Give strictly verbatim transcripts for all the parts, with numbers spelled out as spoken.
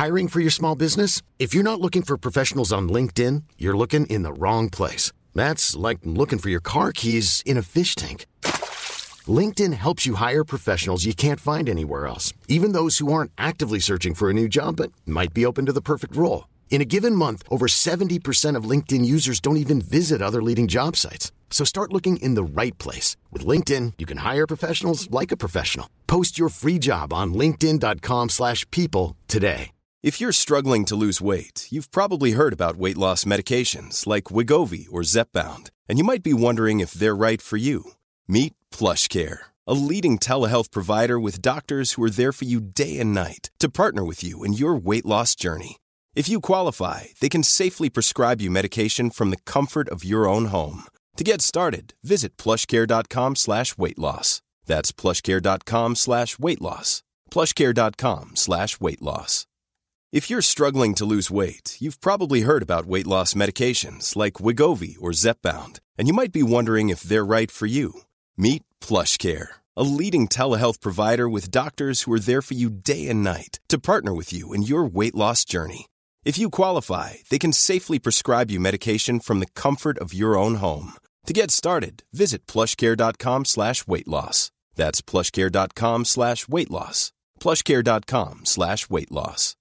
Hiring for your small business? If you're not looking for professionals on LinkedIn, you're looking in the wrong place. That's like looking for your car keys in a fish tank. LinkedIn helps you hire professionals you can't find anywhere else, even those who aren't actively searching for a new job but might be open to the perfect role. In a given month, over seventy percent of LinkedIn users don't even visit other leading job sites. So start looking in the right place. With LinkedIn, you can hire professionals like a professional. Post your free job on linkedin.com slash people today. If you're struggling to lose weight, you've probably heard about weight loss medications like Wegovy or Zepbound, and you might be wondering if they're right for you. Meet PlushCare, a leading telehealth provider with doctors who are there for you day and night to partner with you in your weight loss journey. If you qualify, they can safely prescribe you medication from the comfort of your own home. To get started, visit plushcare.com slash weight loss. That's plushcare.com slash weight loss. plushcare.com slash weight loss. If you're struggling to lose weight, you've probably heard about weight loss medications like Wegovy or Zepbound, and you might be wondering if they're right for you. Meet PlushCare, a leading telehealth provider with doctors who are there for you day and night to partner with you in your weight loss journey. If you qualify, they can safely prescribe you medication from the comfort of your own home. To get started, visit plushcare.com slash weight loss. That's plushcare.com slash weight loss. plushcare.com slash weight loss.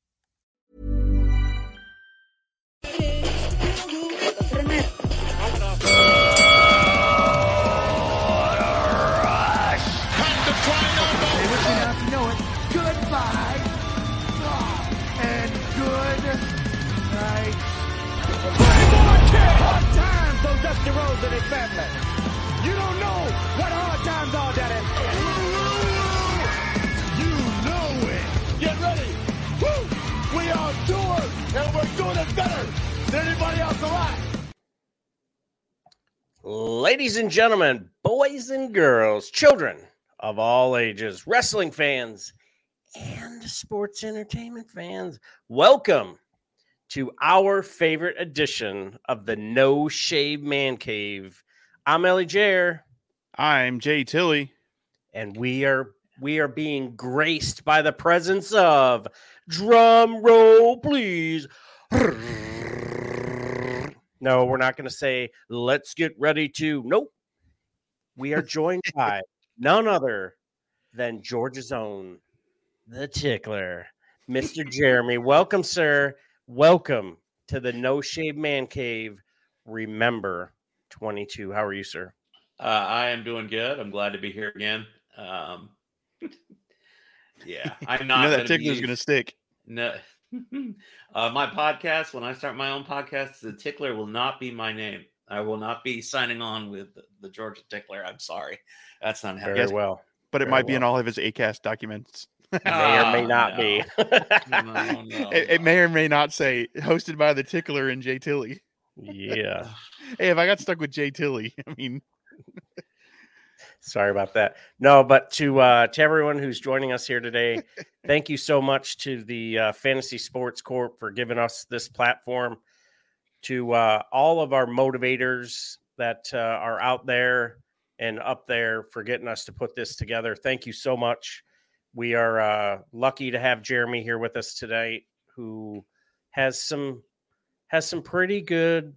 Dusty Rhodes and his family. You don't know what hard times are, Daddy. You know it. Get ready. Woo! We are doers, and we're doing it better than anybody else alive. Ladies and gentlemen, boys and girls, children of all ages, wrestling fans, and sports entertainment fans, welcome to our favorite edition of the No Shave Man Cave. I'm Ellie Jair. I'm Jay Tilly. And we are we are being graced by the presence of, drum roll please. No, we're not going to say, let's get ready to. Nope. We are joined by none other than Georgia's own, the Tickler, Mister Jeremy. Welcome, sir. Welcome to the No Shave Man Cave. Remember twenty-two. How are you, sir? Uh, I am doing good. I'm glad to be here again. Um, yeah, I'm not. You know that tickler's going to stick. No, uh, my podcast. When I start my own podcast, the Tickler will not be my name. I will not be signing on with the, the Georgia Tickler. I'm sorry, that's not happening. Very well, but it Very might be well. in all of his A C A S T documents. May or may not no. be. no, no, it, it may or may not say hosted by the Tickler and Jay Tilly. Yeah. Hey, if I got stuck with Jay Tilly, I mean, sorry about that. No, but to uh, to everyone who's joining us here today, thank you so much to the uh, Fantasy Sports Corp for giving us this platform. To uh, all of our motivators that uh, are out there and up there for getting us to put this together, thank you so much. We are uh, lucky to have Jeremy here with us today, who has some has some pretty good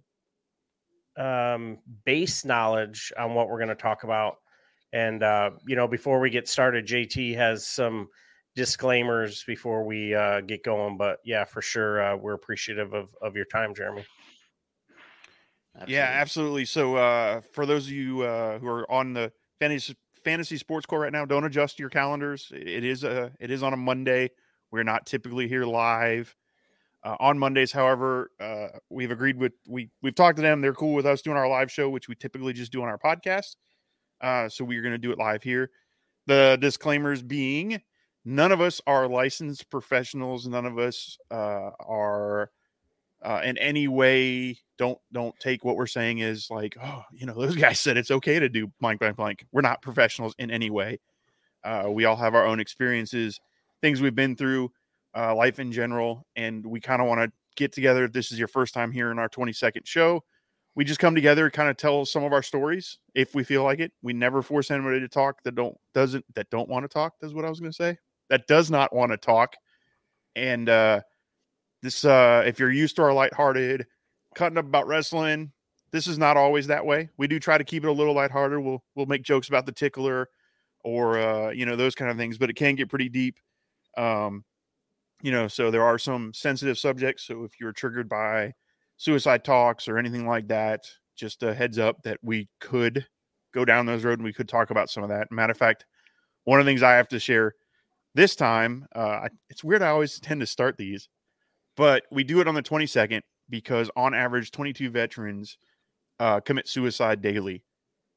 um, base knowledge on what we're going to talk about. And uh, you know, before we get started, J T has some disclaimers before we uh, get going. But yeah, for sure, uh, we're appreciative of of your time, Jeremy. Absolutely. Yeah, absolutely. So uh, for those of you uh, who are on the fantasy fantasy sports core right now, don't adjust your calendars. It is a it is on a Monday. We're not typically here live uh, on Mondays. However, uh, we've agreed with we we've talked to them. They're cool with us doing our live show, which we typically just do on our podcast. Uh, so we're going to do it live here. The disclaimers being, none of us are licensed professionals. None of us uh, are uh, in any way. Don't don't take what we're saying as like, oh, you know, those guys said it's okay to do blank, blank, blank. We're not professionals in any way. Uh, we all have our own experiences, things we've been through, uh, life in general, and we kind of want to get together. If this is your first time here in our twenty-second show, we just come together, kind of tell some of our stories if we feel like it. We never force anybody to talk that don't doesn't that don't want to talk. That's what I was going to say. That does not want to talk, and uh, This, uh, if you're used to our lighthearted, cutting up about wrestling, this is not always that way. We do try to keep it a little lighthearted. We'll we'll make jokes about the tickler, or uh, you know, those kind of things, but it can get pretty deep. Um, you know, so there are some sensitive subjects. So if you're triggered by suicide talks or anything like that, just a heads up that we could go down those road and we could talk about some of that. Matter of fact, one of the things I have to share this time, uh, it's weird. I always tend to start these, but we do it on the twenty-second because on average, twenty-two veterans uh, commit suicide daily.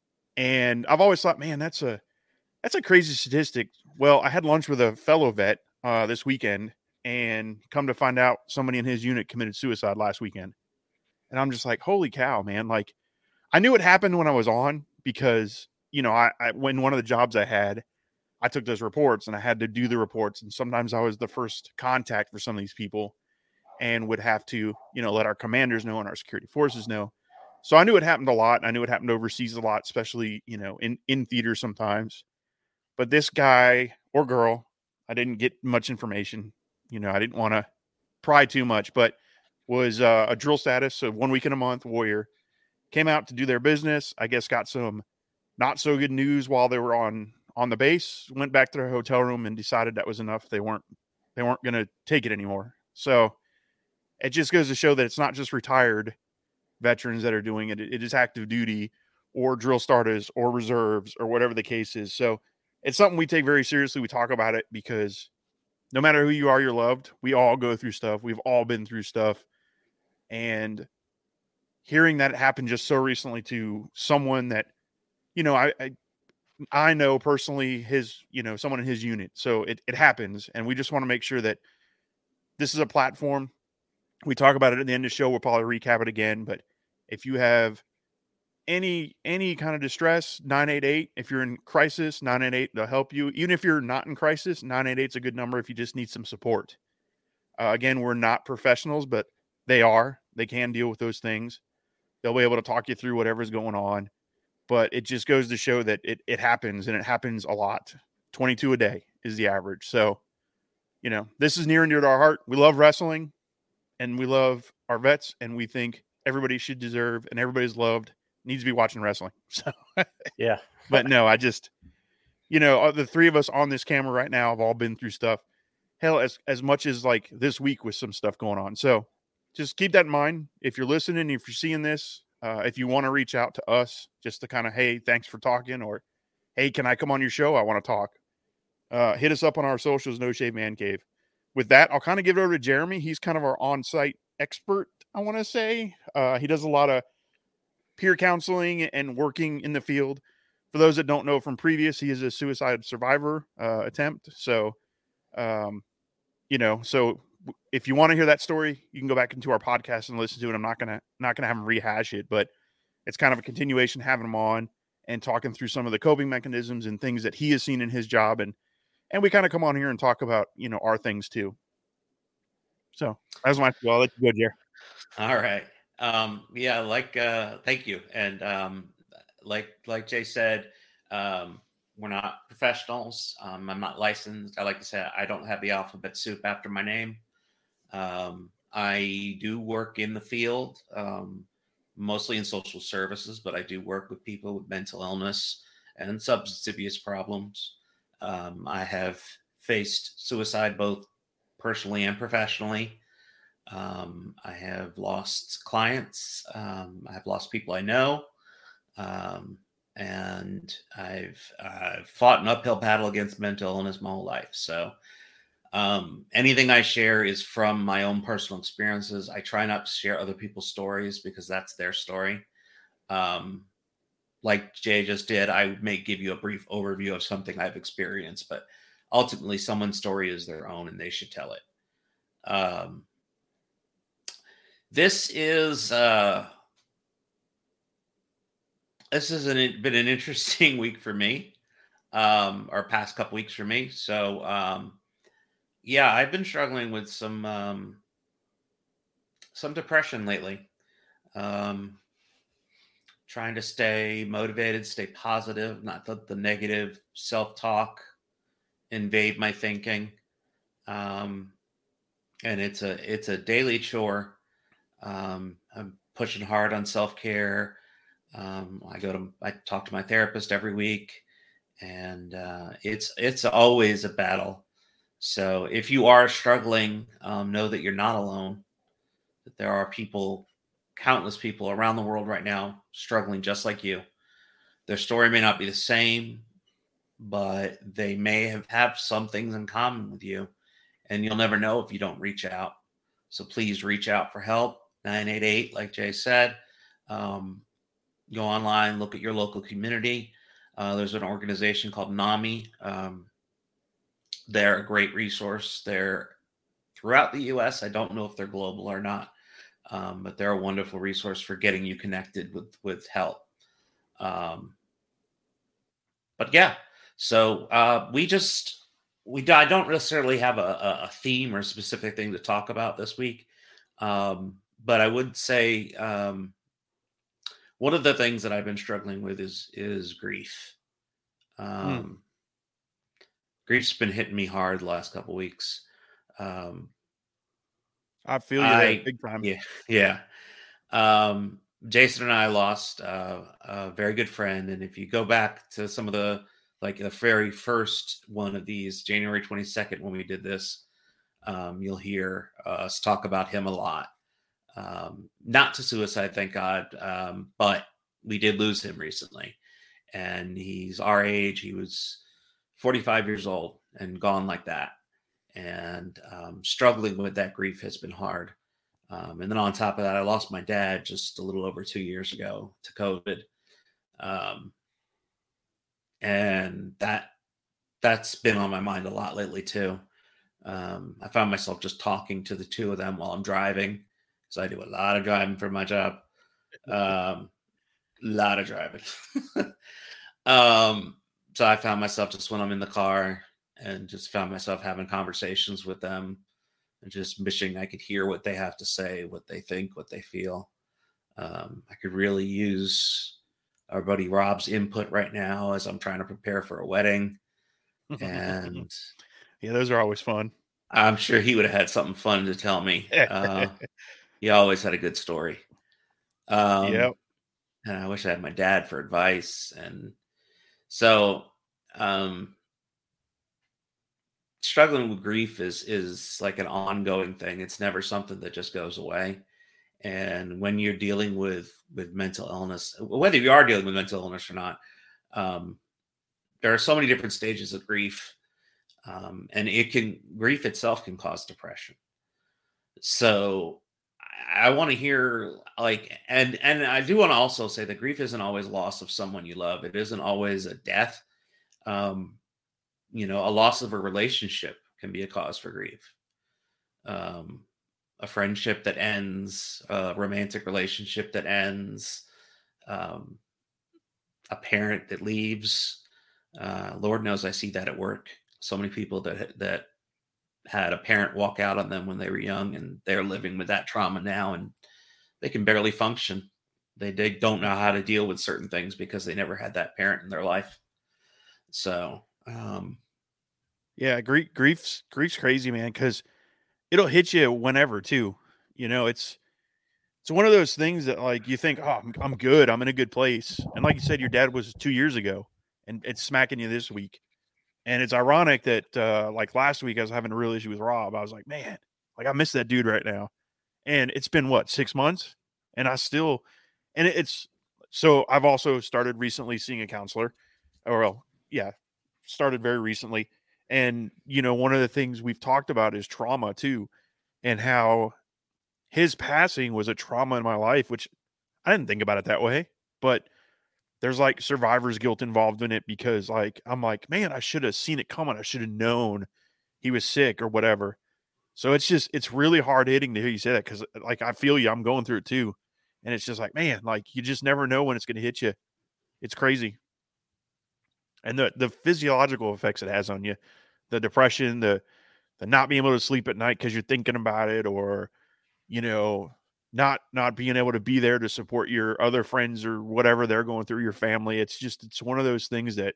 And I've always thought, man, that's a, that's a crazy statistic. Well, I had lunch with a fellow vet uh, this weekend, and come to find out somebody in his unit committed suicide last weekend. And I'm just like, holy cow, man. Like, I knew it happened when I was on because, you know, I, I when one of the jobs I had, I took those reports and I had to do the reports. And sometimes I was the first contact for some of these people and would have to, you know, let our commanders know and our security forces know. So I knew it happened a lot. I knew it happened overseas a lot, especially, you know, in, in theater sometimes. But this guy or girl, I didn't get much information. You know, I didn't want to pry too much, but was uh, a drill status. So one week in a month warrior came out to do their business. I guess got some not so good news while they were on, on the base, went back to their hotel room and decided that was enough. They weren't, they weren't going to take it anymore. So it just goes to show that it's not just retired veterans that are doing it. It is active duty or drill starters or reserves or whatever the case is. So it's something we take very seriously. We talk about it because no matter who you are, you're loved. We all go through stuff. We've all been through stuff. And hearing that it happened just so recently to someone that, you know, I, I, I know personally his, you know, someone in his unit. So it, it happens. And we just want to make sure that this is a platform. We talk about it at the end of the show. We'll probably recap it again. But if you have any, any kind of distress, nine eight eight, if you're in crisis, nine eight eight, they'll help you. Even if you're not in crisis, nine eight eight is a good number if you just need some support. Uh, again, we're not professionals, but they are. They can deal with those things. They'll be able to talk you through whatever's going on. But it just goes to show that it, it happens, and it happens a lot. twenty-two a day is the average. So, you know, this is near and dear to our heart. We love wrestling, and we love our vets, and we think everybody should deserve, and everybody's loved, needs to be watching wrestling. So, yeah. But no, I just, you know, the three of us on this camera right now have all been through stuff. Hell, as, as much as like this week with some stuff going on. So just keep that in mind. If you're listening, if you're seeing this, uh, if you want to reach out to us just to kind of, hey, thanks for talking, or, hey, can I come on your show? I want to talk. Uh, hit us up on our socials, No Shave Man Cave. With that, I'll kind of give it over to Jeremy. He's kind of our on-site expert, I want to say. Uh, he does a lot of peer counseling and working in the field. For those that don't know from previous, he is a suicide survivor uh, attempt. So, um, you know, so if you want to hear that story, you can go back into our podcast and listen to it. I'm not going to, not going to have him rehash it, but it's kind of a continuation, having him on and talking through some of the coping mechanisms and things that he has seen in his job. And, and we kind of come on here and talk about, you know, our things too. So that's my, well, I'll let you go, Jer. All right. Um, yeah, like, uh, thank you. And, um, like, like Jay said, um, we're not professionals. Um, I'm not licensed. I like to say I don't have the alphabet soup after my name. Um, I do work in the field, um, mostly in social services, but I do work with people with mental illness and substance abuse problems. Um, I have faced suicide both personally and professionally. Um, I have lost clients. Um, I have lost people I know. Um, and I've, I've fought an uphill battle against mental illness my whole life. So um, anything I share is from my own personal experiences. I try not to share other people's stories because that's their story. Um, like Jay just did, I may give you a brief overview of something I've experienced, but ultimately someone's story is their own and they should tell it. Um, this is, uh, this has an, been an interesting week for me, um, or past couple weeks for me. So, um, yeah, I've been struggling with some, um, some depression lately. Um, trying to stay motivated, stay positive, not let the negative self-talk invade my thinking. Um, and it's a it's a daily chore. Um, I'm pushing hard on self-care. Um, I go to I talk to my therapist every week, and uh, it's it's always a battle. So if you are struggling, um, know that you're not alone. That there are people, countless people around the world right now struggling just like you. Their story may not be the same, but they may have have some things in common with you, and you'll never know if you don't reach out. So please reach out for help. nine eight eight, like Jay said. Um, go online, look at your local community. Uh, there's an organization called NAMI. Um, they're a great resource. They're throughout the U S. I don't know if they're global or not, um, but they're a wonderful resource for getting you connected with with help. Um, but yeah, so uh, we just we I don't necessarily have a, a theme or a specific thing to talk about this week, um, but I would say um, one of the things that I've been struggling with is is grief. Um, mm. Grief's been hitting me hard the last couple of weeks. Um, I feel you I, there big time. Yeah, yeah. Um, Jason and I lost uh, a very good friend, and if you go back to some of the like the very first one of these, January twenty-second, when we did this, um, you'll hear us talk about him a lot. Um, not to suicide, thank God, um, but we did lose him recently, and he's our age. He was forty-five years old and gone like that, and um, struggling with that grief has been hard. Um, and then on top of that, I lost my dad just a little over two years ago to COVID. Um, and that, that's been on my mind a lot lately too. Um, I found myself just talking to the two of them while I'm driving. So I do a lot of driving for my job. Um, a lot of driving. um, so I found myself just when I'm in the car and just found myself having conversations with them and just wishing I could hear what they have to say, what they think, what they feel. Um, I could really use our buddy Rob's input right now as I'm trying to prepare for a wedding. And yeah, those are always fun. I'm sure he would have had something fun to tell me. Uh, he always had a good story. Um, yep. And I wish I had my dad for advice. And so, um, struggling with grief is is like an ongoing thing. It's never something that just goes away. And when you're dealing with with mental illness, whether you are dealing with mental illness or not, um, there are so many different stages of grief, um, and it can grief itself can cause depression. So I, I want to hear like, and and I do want to also say that grief isn't always loss of someone you love. It isn't always a death. Um, you know, a loss of a relationship can be a cause for grief. Um, a friendship that ends, a romantic relationship that ends, um, a parent that leaves. Uh, Lord knows I see that at work. So many people that that had a parent walk out on them when they were young, and they're living with that trauma now, and they can barely function. They, they don't know how to deal with certain things because they never had that parent in their life. So, um, yeah, grief, grief's grief's crazy, man, because it'll hit you whenever too. You know, it's it's one of those things that like you think, oh, I'm, I'm good, I'm in a good place, and like you said, your dad was two years ago, and it's smacking you this week. And it's ironic that uh, like last week I was having a real issue with Rob. I was like, man, like I miss that dude right now, and it's been what six months, and I still, and it's so I've also started recently seeing a counselor, or well, yeah, started very recently. And, you know, one of the things we've talked about is trauma too, and how his passing was a trauma in my life, which I didn't think about it that way, but there's like survivor's guilt involved in it because like, I'm like, man, I should have seen it coming. I should have known he was sick or whatever. So it's just, it's really hard hitting to hear you say that. Cause like, I feel you, I'm going through it too. And it's just like, man, like you just never know when it's going to hit you. It's crazy. And the, the physiological effects it has on you, the depression, the, the not being able to sleep at night because you're thinking about it, or, you know, not, not being able to be there to support your other friends or whatever they're going through, your family. It's just, it's one of those things that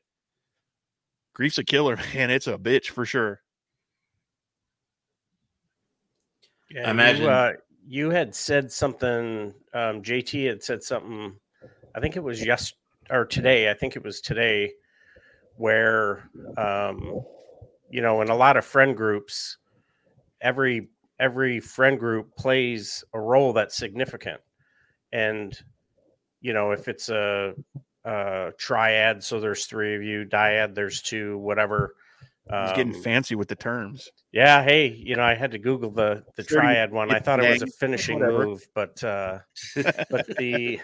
grief's a killer, man. It's a bitch for sure. Yeah, imagine you, uh, you had said something. Um, J T had said something. I think it was yes or today. I think it was today, where um, you know, in a lot of friend groups, every every friend group plays a role that's significant, and you know, if it's a, a triad, so there's three of you, dyad, there's two, whatever. He's um, getting fancy with the terms. Yeah, hey, you know, I had to Google the the thirty triad one. I thought it was a finishing whatever. move, but uh, but the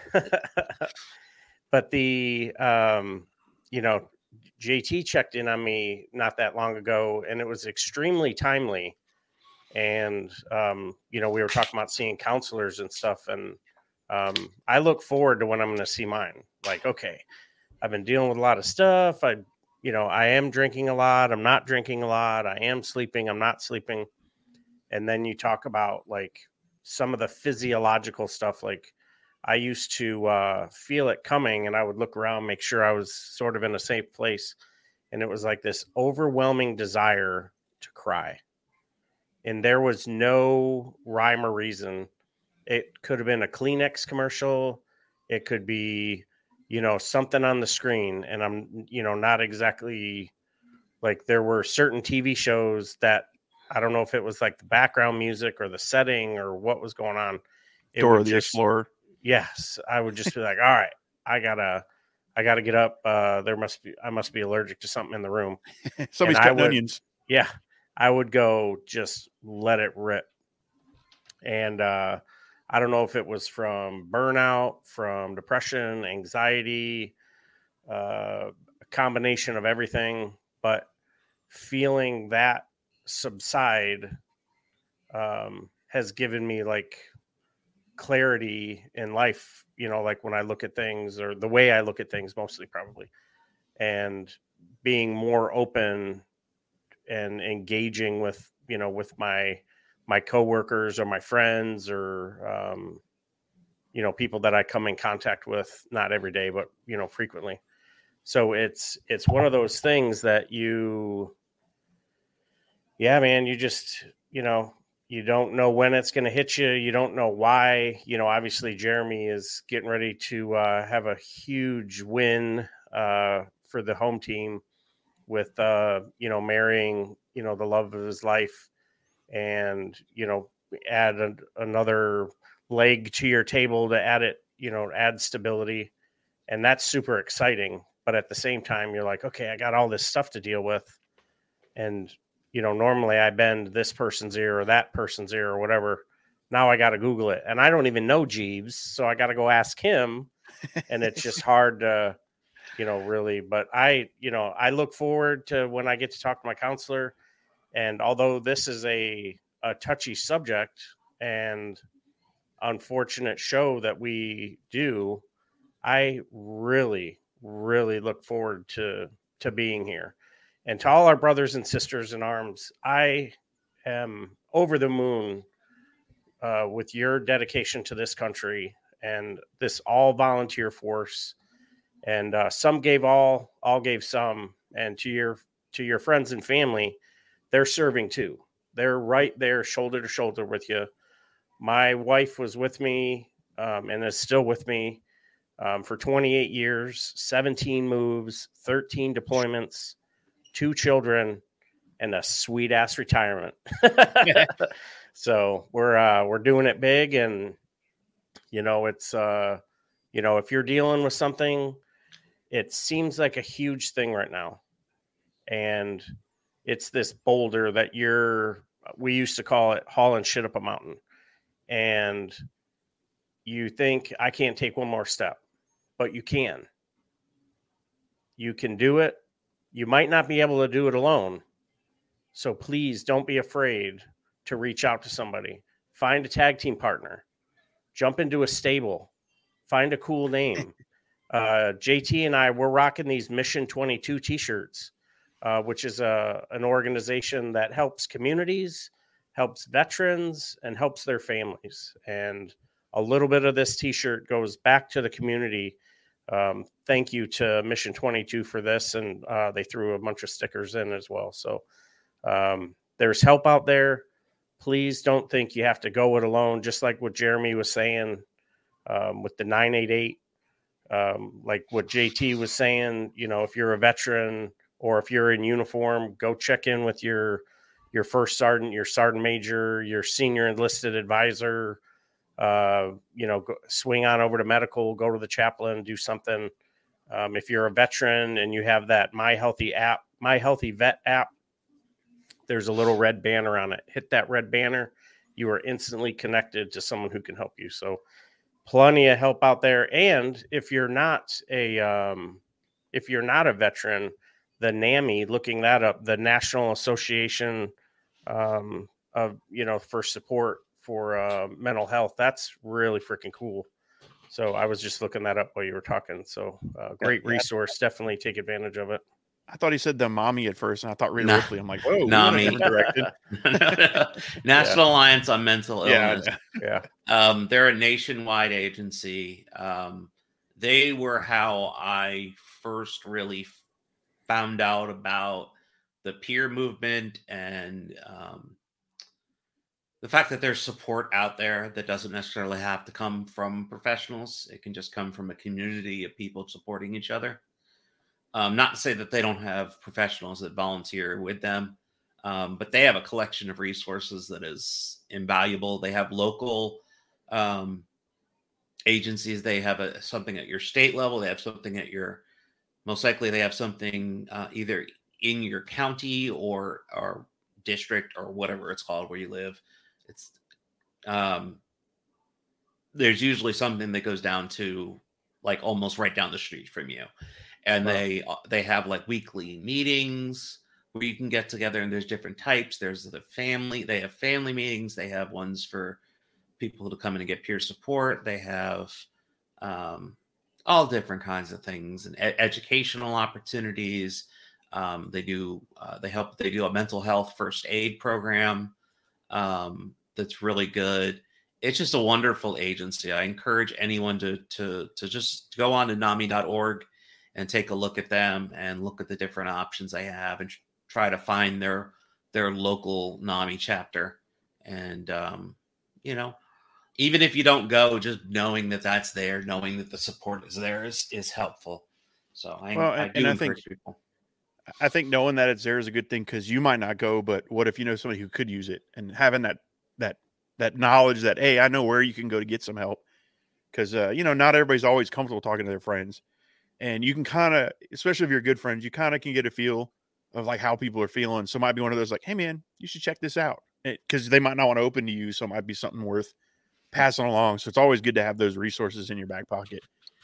but the um, you know, J T checked in on me not that long ago, and it was extremely timely. And um, you know, we were talking about seeing counselors and stuff, and um, I look forward to when I'm going to see mine. Like, okay, I've been dealing with a lot of stuff. I, you know, I am drinking a lot. I'm not drinking a lot. I am sleeping. I'm not sleeping. And then you talk about like some of the physiological stuff. Like I used to uh, feel it coming, and I would look around, make sure I was sort of in a safe place. And it was like this overwhelming desire to cry. And there was no rhyme or reason. It could have been a Kleenex commercial. It could be, you know, something on the screen. And I'm, you know, not exactly like, there were certain T V shows that I don't know if it was like the background music or the setting or what was going on. It Dora would the just, Explorer. Yes. I would just be like, all right, I gotta, I gotta get up. Uh, there must be, I must be allergic to something in the room. Somebody's And I cutting would- onions. Yeah. I would go just let it rip. And uh, I don't know if it was from burnout, from depression, anxiety, uh, a combination of everything, but feeling that subside um, has given me like clarity in life, you know, like when I look at things, or the way I look at things mostly probably, and being more open and engaging with, you know, with my, my coworkers or my friends or, um, you know, people that I come in contact with, not every day, but, you know, frequently. So it's, it's one of those things that you, yeah, man, you just, you know, you don't know when it's going to hit you. You don't know why. You know, obviously Jeremy is getting ready to uh, have a huge win uh, for the home team with, uh, you know, marrying, you know, the love of his life, and, you know, add a, another leg to your table to add it, you know, add stability. And that's super exciting. But at the same time, you're like, okay, I got all this stuff to deal with. And, you know, normally I bend this person's ear or that person's ear or whatever. Now I got to Google it. And I don't even know Jeeves. So I got to go ask him. And it's just hard to, you know, really, but I, you know, I look forward to when I get to talk to my counselor. And although this is a, a touchy subject and unfortunate show that we do, I really, really look forward to, to being here. And to all our brothers and sisters in arms, I am over the moon uh, with your dedication to this country and this all volunteer force. And uh, some gave all, all gave some. And to your to your friends and family, they're serving too. They're right there, shoulder to shoulder with you. My wife was with me um, and is still with me um, for twenty-eight years, seventeen moves, thirteen deployments, two children, and a sweet ass retirement. So we're uh, we're doing it big, and you know it's uh, you know if you're dealing with something. It seems like a huge thing right now. And it's this boulder that you're, we used to call it hauling shit up a mountain. And you think, I can't take one more step, but you can. You can do it. You might not be able to do it alone. So please don't be afraid to reach out to somebody. Find a tag team partner. Jump into a stable. Find a cool name. Uh, J T and I, we're rocking these Mission twenty-two t-shirts, uh, which is a, an organization that helps communities, helps veterans, and helps their families. And a little bit of this t-shirt goes back to the community. Um, thank you to Mission twenty-two for this. And uh, they threw a bunch of stickers in as well. So um, there's help out there. please don't think you have to go it alone. Just like what Jeremy was saying um, with the nine eight eight, um, like what J T was saying, you know, if you're a veteran or if you're in uniform, go check in with your, your first sergeant, your sergeant major, your senior enlisted advisor, uh, you know, go, swing on over to medical, go to the chaplain, do something. Um, if you're a veteran and you have that My Healthy app, My Healthy Vet app, there's a little red banner on it. Hit that red banner. You are instantly connected to someone who can help you. So plenty of help out there. And if you're not a, um, if you're not a veteran, the NAMI, looking that up, the National Association um, of, you know, for support for uh, mental health, that's really freaking cool. So I was just looking that up while you were talking. So uh, great resource. Definitely take advantage of it. I thought he said the mommy at first, and I thought Rita Nah. Ripley. I'm like, whoa, NAMI. direction. National Yeah. Alliance on Mental Illness. Yeah. Um, they're a nationwide agency. Um, they were how I first really found out about the peer movement and um, the fact that there's support out there that doesn't necessarily have to come from professionals. It can just come from a community of people supporting each other. Um, not to say that they don't have professionals that volunteer with them, um, but they have a collection of resources that is invaluable. They have local um, agencies. They have a, something at your state level. They have something at your, most likely they have something uh, either in your county or, or district or whatever it's called where you live. It's um, there's usually something that goes down to like almost right down the street from you. And wow. they they have like weekly meetings where you can get together, and there's different types. There's the family. They have family meetings. They have ones for people to come in and get peer support. They have um, all different kinds of things and ed- educational opportunities. Um, they do uh, they help. They do a mental health first aid program um, that's really good. It's just a wonderful agency. I encourage anyone to to to just go on to NAMI dot org and take a look at them and look at the different options they have and try to find their their local NAMI chapter. And, um, you know, even if you don't go, just knowing that that's there, knowing that the support is there is, is helpful. So I, well, I and, do and I encourage think, people. I think knowing that it's there is a good thing because you might not go, but what if you know somebody who could use it, and having that that that knowledge that, hey, I know where you can go to get some help. Because, uh, you know, not everybody's always comfortable talking to their friends. And you can kind of, especially if you're good friends, you kind of can get a feel of like how people are feeling. So it might be one of those like, hey, man, you should check this out. Because they might not want to open to you. So it might be something worth passing along. So it's always good to have those resources in your back pocket.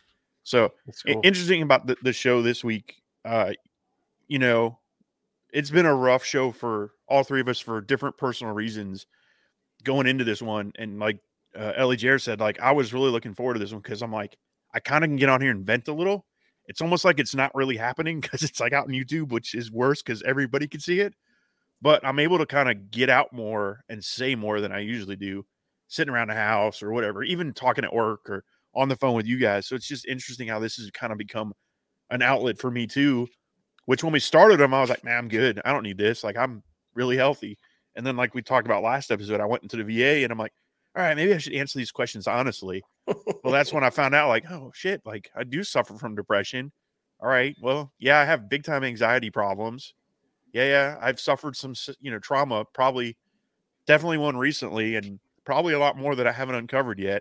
So cool. Interesting about the, the show this week. Uh, you know, it's been a rough show for all three of us for different personal reasons going into this one. And like uh, Ellie Jared said, like, I was really looking forward to this one because I'm like, I kind of can get on here and vent a little. It's almost like it's not really happening because it's like out on YouTube, which is worse because everybody can see it. But I'm able to kind of get out more and say more than I usually do, sitting around the house or whatever, even talking at work or on the phone with you guys. So it's just interesting how this has kind of become an outlet for me too, which when we started them, I was like, man, I'm good. I don't need this. Like, I'm really healthy. And then like we talked about last episode, I went into the V A and I'm like, all right, maybe I should answer these questions honestly. Well, that's when I found out like, oh shit, like I do suffer from depression. All right. Well, yeah, I have big time anxiety problems. Yeah. Yeah. I've suffered some, you know, trauma, probably definitely one recently, and probably a lot more that I haven't uncovered yet.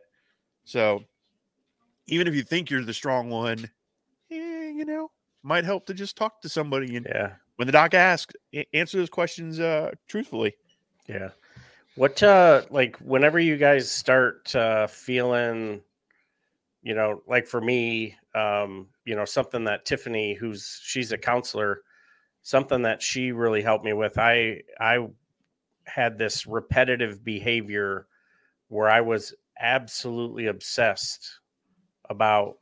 So even if you think you're the strong one, eh, you know, might help to just talk to somebody. And yeah, when the doc asks, answer those questions uh, truthfully. Yeah. What, uh, like, whenever you guys start uh, feeling, you know, like for me, um, you know, something that Tiffany, who's, she's a counselor, something that she really helped me with. I, I had this repetitive behavior where I was absolutely obsessed about,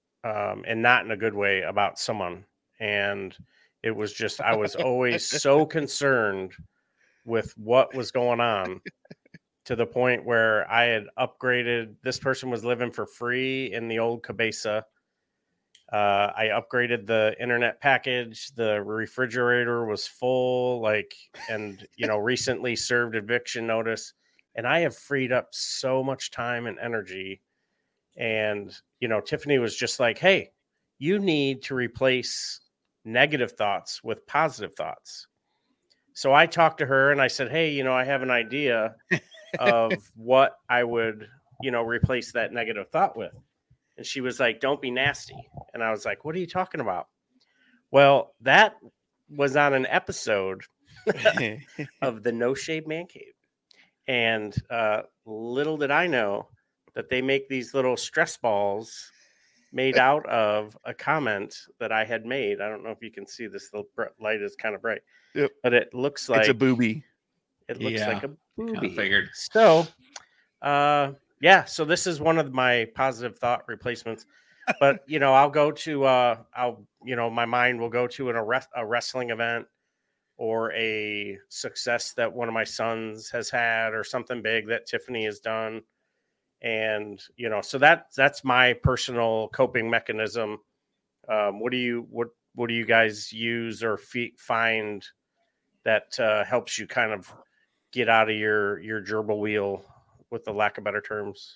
um, and not in a good way, about someone. And it was just, I was always so concerned with what was going on, to the point where I had upgraded. This person was living for free in the old Cabeza, Uh, I upgraded the internet package. The refrigerator was full, like, and, you know, recently served eviction notice. And I have freed up so much time and energy. And, you know, Tiffany was just like, hey, you need to replace negative thoughts with positive thoughts. So I talked to her and I said, hey, you know, I have an idea of what I would, you know, replace that negative thought with. And she was like, don't be nasty. And I was like, what are you talking about? Well, that was on an episode of the No Shave Man Cave. And uh, little did I know that they make these little stress balls made out of a comment that I had made. I don't know if you can see this. The light is kind of bright. Yep. But it looks like it's a booby. It looks yeah, like a booby. Kind of figured. So, uh, yeah, so this is one of my positive thought replacements. But, you know, I'll go to, uh, I'll, you know, my mind will go to an, a, res- a wrestling event or a success that one of my sons has had or something big that Tiffany has done. And, you know, so that that's my personal coping mechanism. Um, what do you, what, what do you guys use or fe- find that uh, helps you kind of get out of your, your gerbil wheel, with the lack of better terms?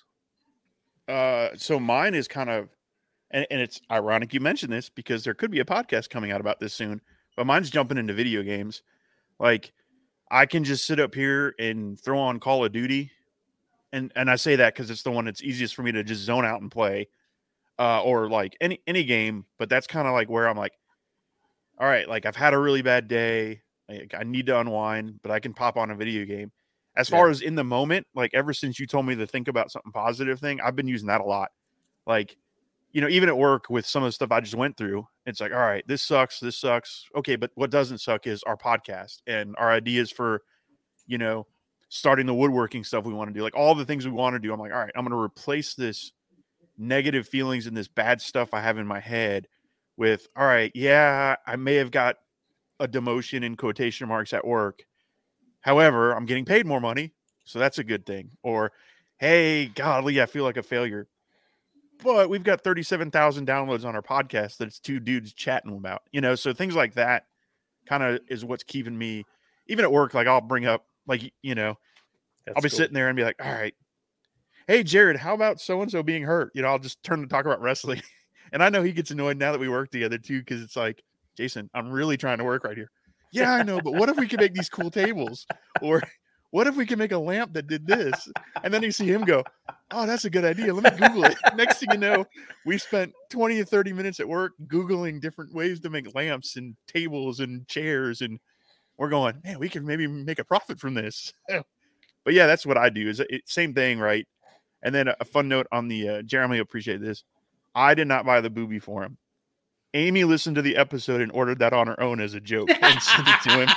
Uh, so mine is kind of, and, and it's ironic you mentioned this because there could be a podcast coming out about this soon, but mine's jumping into video games. Like, I can just sit up here and throw on Call of Duty. And, and I say that because it's the one that's easiest for me to just zone out and play, uh, or like any, any game. But that's kind of like where I'm like, all right, like I've had a really bad day. Like, I need to unwind, but I can pop on a video game. As far yeah. as in the moment, like ever since you told me to think about something positive thing, I've been using that a lot. Like, you know, even at work with some of the stuff I just went through, it's like, all right, this sucks. This sucks. Okay. But what doesn't suck is our podcast and our ideas for, you know, starting the woodworking stuff we want to do, like all the things we want to do. I'm like, all right, I'm going to replace this negative feelings and this bad stuff I have in my head with, all right, yeah, I may have got a demotion in quotation marks at work. However, I'm getting paid more money, so that's a good thing. Or, hey, golly, I feel like a failure. But we've got thirty-seven thousand downloads on our podcast that it's two dudes chatting about. You know, so things like that kind of is what's keeping me, even at work, like I'll bring up, like, you know, that's I'll be cool. sitting there and be like, all right, hey, Jared, how about so-and-so being hurt? You know, I'll just turn to talk about wrestling. And I know he gets annoyed now that we work together, too, because it's like, Jason, I'm really trying to work right here. Yeah, I know, but what if we could make these cool tables? Or what if we can make a lamp that did this? And then you see him go, oh, that's a good idea. Let me Google it. Next thing you know, we spent twenty or thirty minutes at work Googling different ways to make lamps and tables and chairs. And we're going, man, we can maybe make a profit from this. But yeah, that's what I do. Is it same thing, right? And then a fun note on the, uh, Jeremy, appreciate this. I did not buy the booby for him. Amy listened to the episode and ordered that on her own as a joke and sent it to him.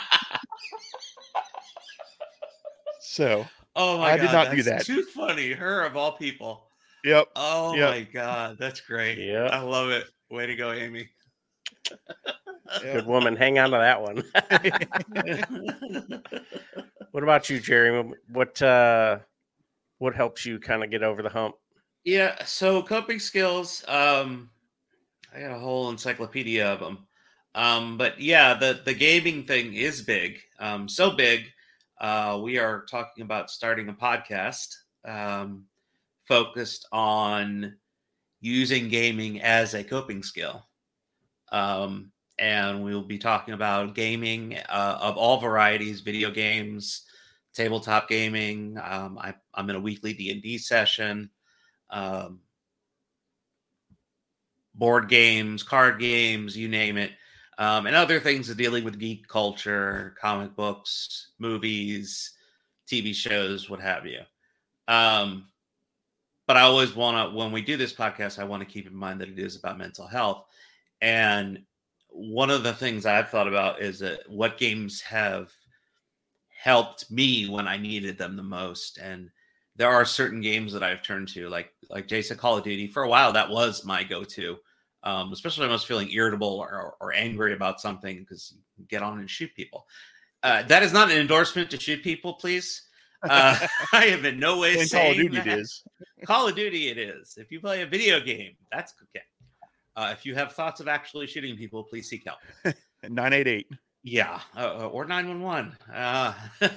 So, oh my I God, did not that's do that. Too funny. Her of all people. Yep. Oh yep. my God, that's great. Yeah, I love it. Way to go, Amy. Good woman. Hang on to that one. What about you, Jerry? What uh, what helps you kind of get over the hump? Yeah. So coping skills. Um, I got a whole encyclopedia of them. Um, but yeah, the, the gaming thing is big. Um, so big. Uh, we are talking about starting a podcast um, focused on using gaming as a coping skill. Um, and we'll be talking about gaming uh, of all varieties, video games, tabletop gaming. Um, I, I'm in a weekly D and D session. Um, board games, card games, you name it, um, and other things are dealing with geek culture, comic books, movies, T V shows, what have you. Um, but I always want to, when we do this podcast, I want to keep in mind that it is about mental health. And one of the things I've thought about is that what games have helped me when I needed them the most. And there are certain games that I've turned to, like like Jason, Call of Duty. For a while, that was my go-to, um, especially when I was feeling irritable or, or angry about something, because you get on and shoot people. Uh, that is not an endorsement to shoot people, please. Uh, I have in no way in saying Call of Duty that. it is. Call of Duty it is. If you play a video game, that's okay. Uh, if you have thoughts of actually shooting people, please seek help. nine eight eight. Yeah, uh, or nine one one. Uh,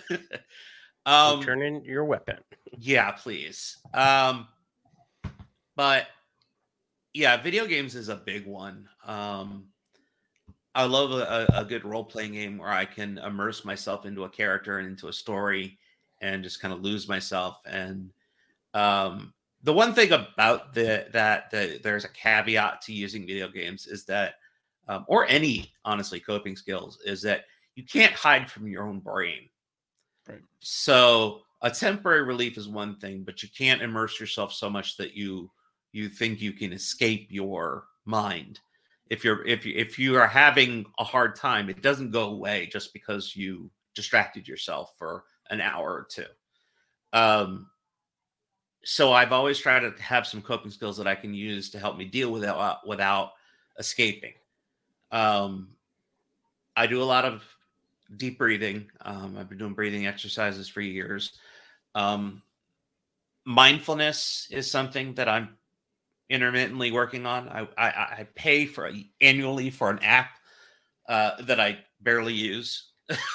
um, turn in your weapon. Yeah, please. Um, but yeah, video games is a big one. Um, I love a, a good role-playing game where I can immerse myself into a character and into a story and just kind of lose myself. And um, the one thing about the that the, there's a caveat to using video games is that, um, or any, honestly, coping skills, is that you can't hide from your own brain. Right. So a temporary relief is one thing, but you can't immerse yourself so much that you you think you can escape your mind. If you're if you if you are having a hard time, it doesn't go away just because you distracted yourself for an hour or two. Um, so I've always tried to have some coping skills that I can use to help me deal with it without escaping. Um, I do a lot of deep breathing. Um, I've been doing breathing exercises for years. Um, mindfulness is something that I'm intermittently working on. I, I, I pay for annually for an app uh, that I barely use.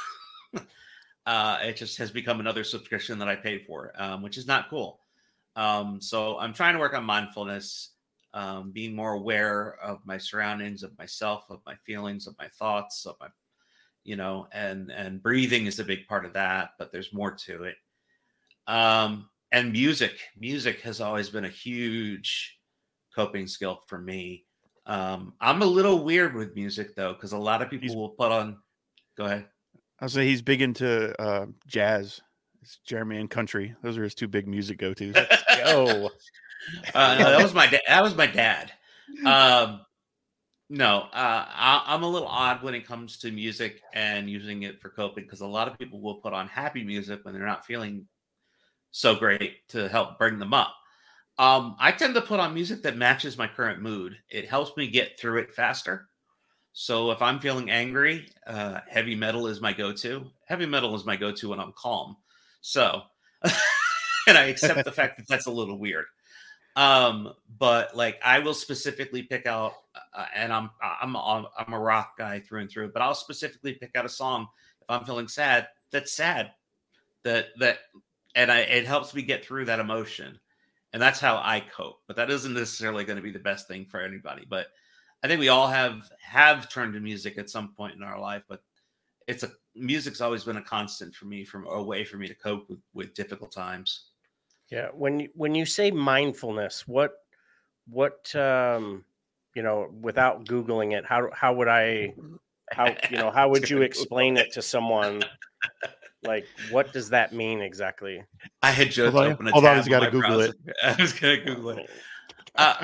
uh, it just has become another subscription that I pay for, um, which is not cool. Um, so I'm trying to work on mindfulness, um, being more aware of my surroundings, of myself, of my feelings, of my thoughts, of my, you know, and, and breathing is a big part of that, but there's more to it. Um, and music, music has always been a huge coping skill for me. Um, I'm a little weird with music though, because a lot of people he's, will put on, go ahead. I'll say he's big into uh, jazz. It's Jeremy and country. Those are his two big music go-tos. Let's go. uh, no, that was my da- that was my dad. Um, no, uh, I, I'm a little odd when it comes to music and using it for coping, because a lot of people will put on happy music when they're not feeling so great to help bring them up. Um, I tend to put on music that matches my current mood. It helps me get through it faster. So if I'm feeling angry, uh, heavy metal is my go-to. Heavy metal is my go-to when I'm calm. So, and I accept the fact that that's a little weird. Um, but like I will specifically pick out, uh, and I'm I'm I'm a rock guy through and through. But I'll specifically pick out a song if I'm feeling sad. That's sad. That that, and I, it helps me get through that emotion. And that's how I cope. But that isn't necessarily going to be the best thing for anybody. But I think we all have have turned to music at some point in our life. But it's a music's always been a constant for me, from a way for me to cope with, with difficult times. Yeah. When you, when you say mindfulness, what what um, you know, without Googling it, how how would I how you know how would you explain it to someone? Like, what does that mean exactly? I had just hold opened a hold tab on, he's got to Google browser. it. I was going to Google it. Uh,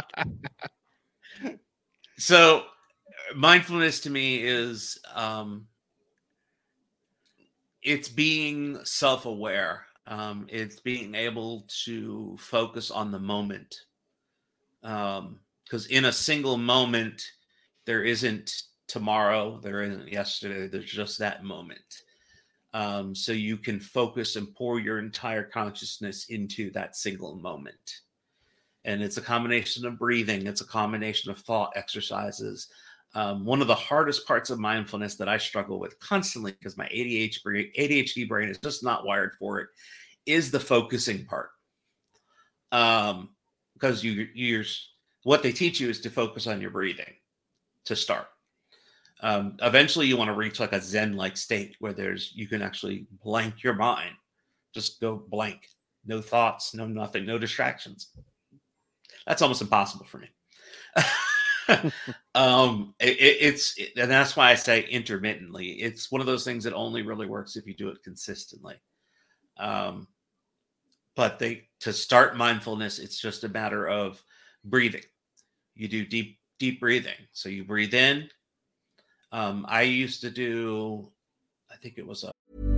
so, mindfulness to me is um, it's being self-aware. Um, it's being able to focus on the moment. Um, because in a single moment, there isn't tomorrow, there isn't yesterday. There's just that moment. Um, so you can focus and pour your entire consciousness into that single moment. And it's a combination of breathing. It's a combination of thought exercises. Um, one of the hardest parts of mindfulness that I struggle with constantly, because my A D H D brain is just not wired for it, is the focusing part. Um, because you, you're, what they teach you is to focus on your breathing to start. Um, eventually you want to reach like a Zen-like state where there's, you can actually blank your mind, just go blank, no thoughts, no nothing, no distractions. That's almost impossible for me. um, it, it, it's, it, and that's why I say intermittently. It's one of those things that only really works if you do it consistently. Um, but they, to start mindfulness, it's just a matter of breathing. You do deep, deep breathing. So you breathe in. Um, I used to do, I think it was a.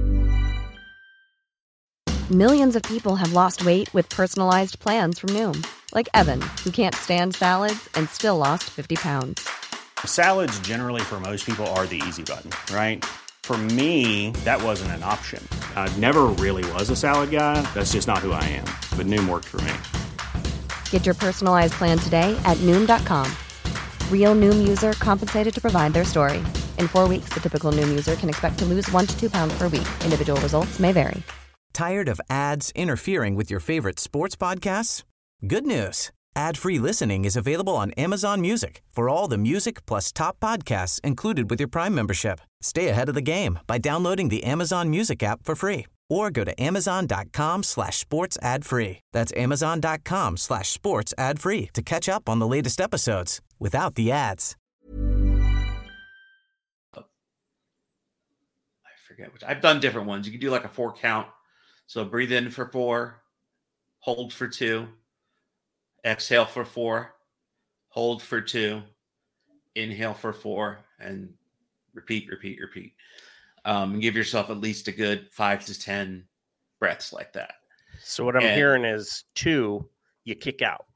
Millions of people have lost weight with personalized plans from Noom. Like Evan, who can't stand salads and still lost fifty pounds. Salads generally for most people are the easy button, right? For me, that wasn't an option. I never really was a salad guy. That's just not who I am. But Noom worked for me. Get your personalized plan today at Noom dot com. Real Noom user compensated to provide their story. In four weeks, the typical Noom user can expect to lose one to two pounds per week. Individual results may vary. Tired of ads interfering with your favorite sports podcasts? Good news. Ad-free listening is available on Amazon Music for all the music plus top podcasts included with your Prime membership. Stay ahead of the game by downloading the Amazon Music app for free or go to amazon.com slash sports ad free. That's amazon.com slash sports ad free to catch up on the latest episodes without the ads. I forget which. I've done different ones. You can do like a four count. So breathe in for four, hold for two, exhale for four, hold for two, inhale for four, and repeat, repeat, repeat. Um, and give yourself at least a good five to ten breaths like that. So what I'm and, hearing is two, you kick out.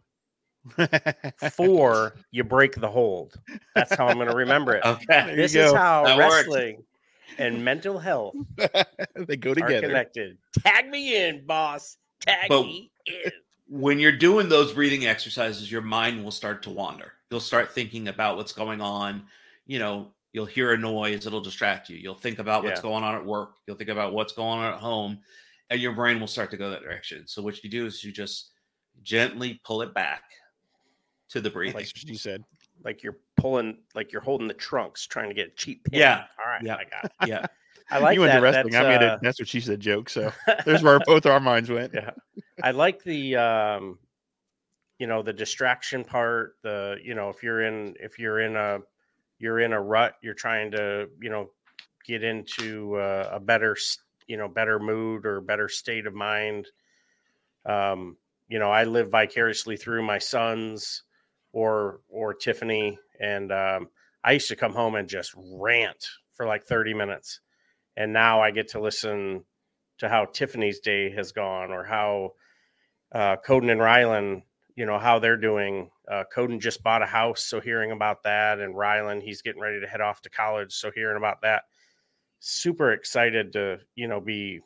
Four, you break the hold. That's how I'm going to remember it. Okay, this is how that wrestling works. and mental health they go are together. connected. Tag me in, boss. Tag But me in. When you're doing those breathing exercises, your mind will start to wander. You'll start thinking about what's going on. You know, you'll hear a noise, it'll distract you. You'll think about what's Yeah. going on at work. You'll think about what's going on at home, and your brain will start to go that direction. So what you do is you just gently pull it back to the breathing. Like she said. Like you're pulling, like you're holding the trunks, trying to get a cheap pin. Yeah. All right. Yeah. I got it. Yeah. I like you went that. to wrestling. That's, I made uh, a that's what she said joke. So there's where both our minds went. Yeah. I like the, um, you know, the distraction part, the, you know, if you're in, if you're in a, you're in a rut, you're trying to, you know, get into uh, a better, you know, better mood or better state of mind. Um, you know, I live vicariously through my sons or, or Tiffany. And um, I used to come home and just rant for like thirty minutes. And now I get to listen to how Tiffany's day has gone or how uh, Coden and Rylan, you know, how they're doing. Uh, Coden just bought a house, so hearing about that. And Rylan, he's getting ready to head off to college, so hearing about that. Super excited to, you know, be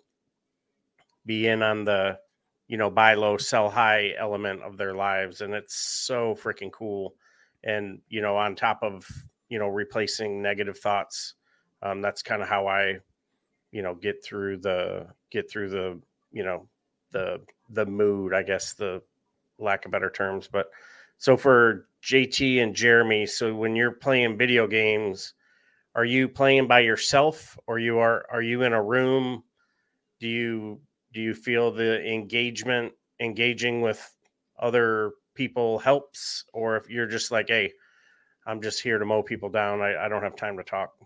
be in on the, you know, buy low, sell high element of their lives. And it's so freaking cool. And, you know, on top of, you know, replacing negative thoughts, um, that's kind of how I, you know, get through the, get through the, you know, the, the mood, I guess, the lack of better terms. But so for J T and Jeremy, so when you're playing video games, are you playing by yourself or you are, are you in a room? Do you, do you feel the engagement, engaging with other people helps? Or if you're just like, hey, I'm just here to mow people down, I, I don't have time to talk.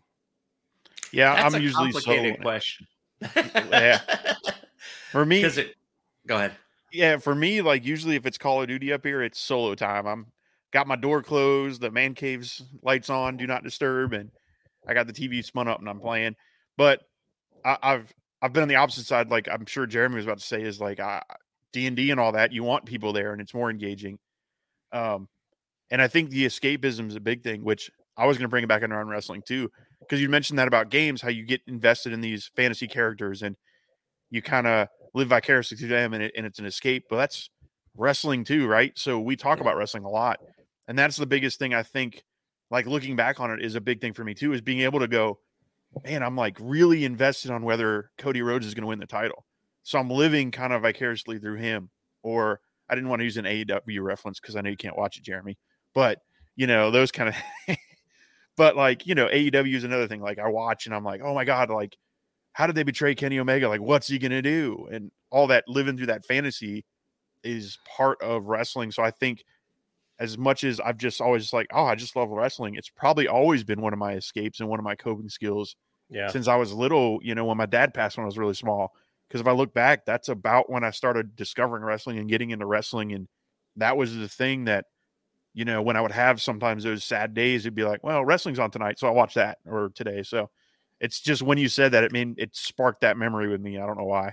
Yeah, That's I'm a usually complicated solo. question. Yeah. For me, it, go ahead. Yeah, for me, like usually if it's Call of Duty up here, it's solo time. I'm got my door closed, the man cave's lights on, do not disturb, and I got the T V spun up and I'm playing. But I, I've I've been on the opposite side, like I'm sure Jeremy was about to say, is like I, D and D and all that. You want people there, and it's more engaging. Um, and I think the escapism is a big thing, which I was going to bring it back in around wrestling too, because you mentioned that about games, how you get invested in these fantasy characters and you kind of live vicariously through them, and, it, and it's an escape. But that's wrestling too, right? So we talk about wrestling a lot, and that's the biggest thing I think. Like looking back on it is a big thing for me too, is being able to go, man, I'm like really invested on whether Cody Rhodes is going to win the title. So I'm living kind of vicariously through him. Or I didn't want to use an A E W reference because I know you can't watch it, Jeremy. But, you know, those kind of – but, like, you know, A E W is another thing. Like, I watch and I'm like, oh, my God, like, how did they betray Kenny Omega? Like, what's he going to do? And all that living through that fantasy is part of wrestling. So I think as much as I've just always like, oh, I just love wrestling, it's probably always been one of my escapes and one of my coping skills Yeah. since I was little, you know, when my dad passed when I was really small. Because if I look back, that's about when I started discovering wrestling and getting into wrestling. And that was the thing that, you know, when I would have sometimes those sad days, it'd be like, well, wrestling's on tonight, so I'll watch that, or today. So it's just when you said that, it mean it sparked that memory with me. I don't know why.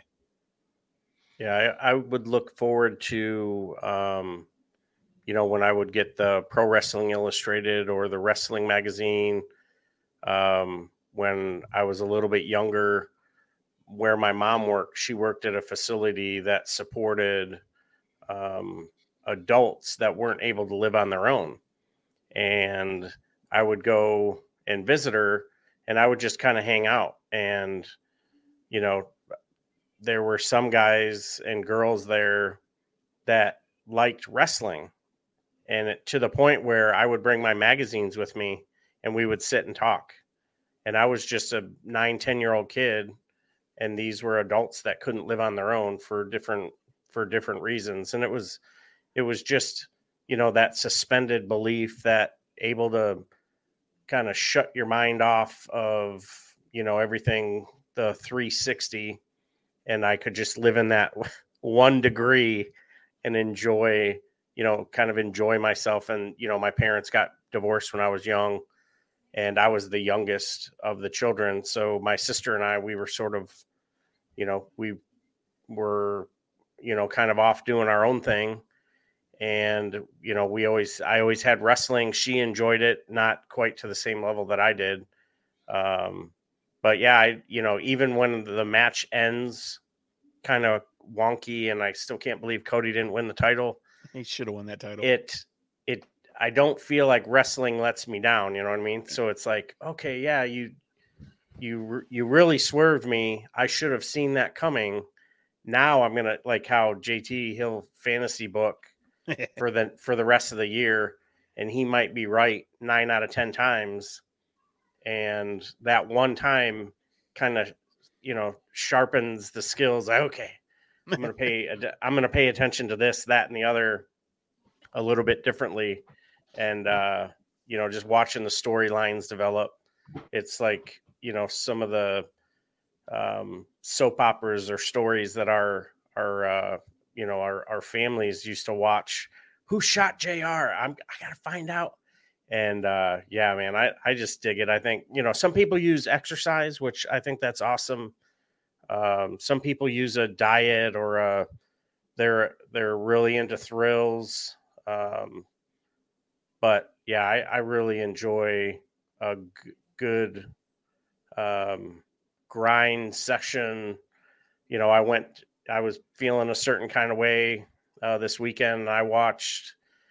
Yeah, I, I would look forward to, um, you know, when I would get the Pro Wrestling Illustrated or the Wrestling Magazine, um, when I was a little bit younger, where my mom worked, she worked at a facility that supported um, adults that weren't able to live on their own. and I would go and visit her, and I would just kind of hang out. And, you know, there were some guys and girls there that liked wrestling, and it, to the point where I would bring my magazines with me and we would sit and talk. And I was just a nine, ten year old kid. And these were adults that couldn't live on their own for different, for different reasons. And it was, it was just, you know, that suspended belief, that able to kind of shut your mind off of, you know, everything, the three sixty. And I could just live in that one degree and enjoy, you know, kind of enjoy myself. And, you know, my parents got divorced when I was young, and I was the youngest of the children. So my sister and I, we were sort of, you know, we were, you know, kind of off doing our own thing. And, you know, we always, I always had wrestling. She enjoyed it, not quite to the same level that I did. Um, but yeah, I, you know, even when the match ends kind of wonky and I still can't believe Cody didn't win the title. He should have won that title. It, it, I don't feel like wrestling lets me down. You know what I mean? So it's like, okay, yeah, you, you, you really swerved me. I should have seen that coming. Now I'm going to, like how J T Hill fantasy book for the, for the rest of the year. And he might be right nine out of ten times. And that one time kind of, you know, sharpens the skills. Okay, I'm going to pay, I'm going to pay attention to this, that, and the other a little bit differently. And, uh, you know, just watching the storylines develop, it's like, you know, some of the um, soap operas or stories that our, our, uh, you know, our, our families used to watch. Who shot J R? I'm, I got to find out. And, uh, yeah, man, I, I just dig it. I think, you know, some people use exercise, which I think that's awesome. Um, some people use a diet, or a, they're, they're really into thrills. Um, but yeah, I, I really enjoy a g- good, um, grind session. You know, I went, I was feeling a certain kind of way, uh, this weekend. And I watched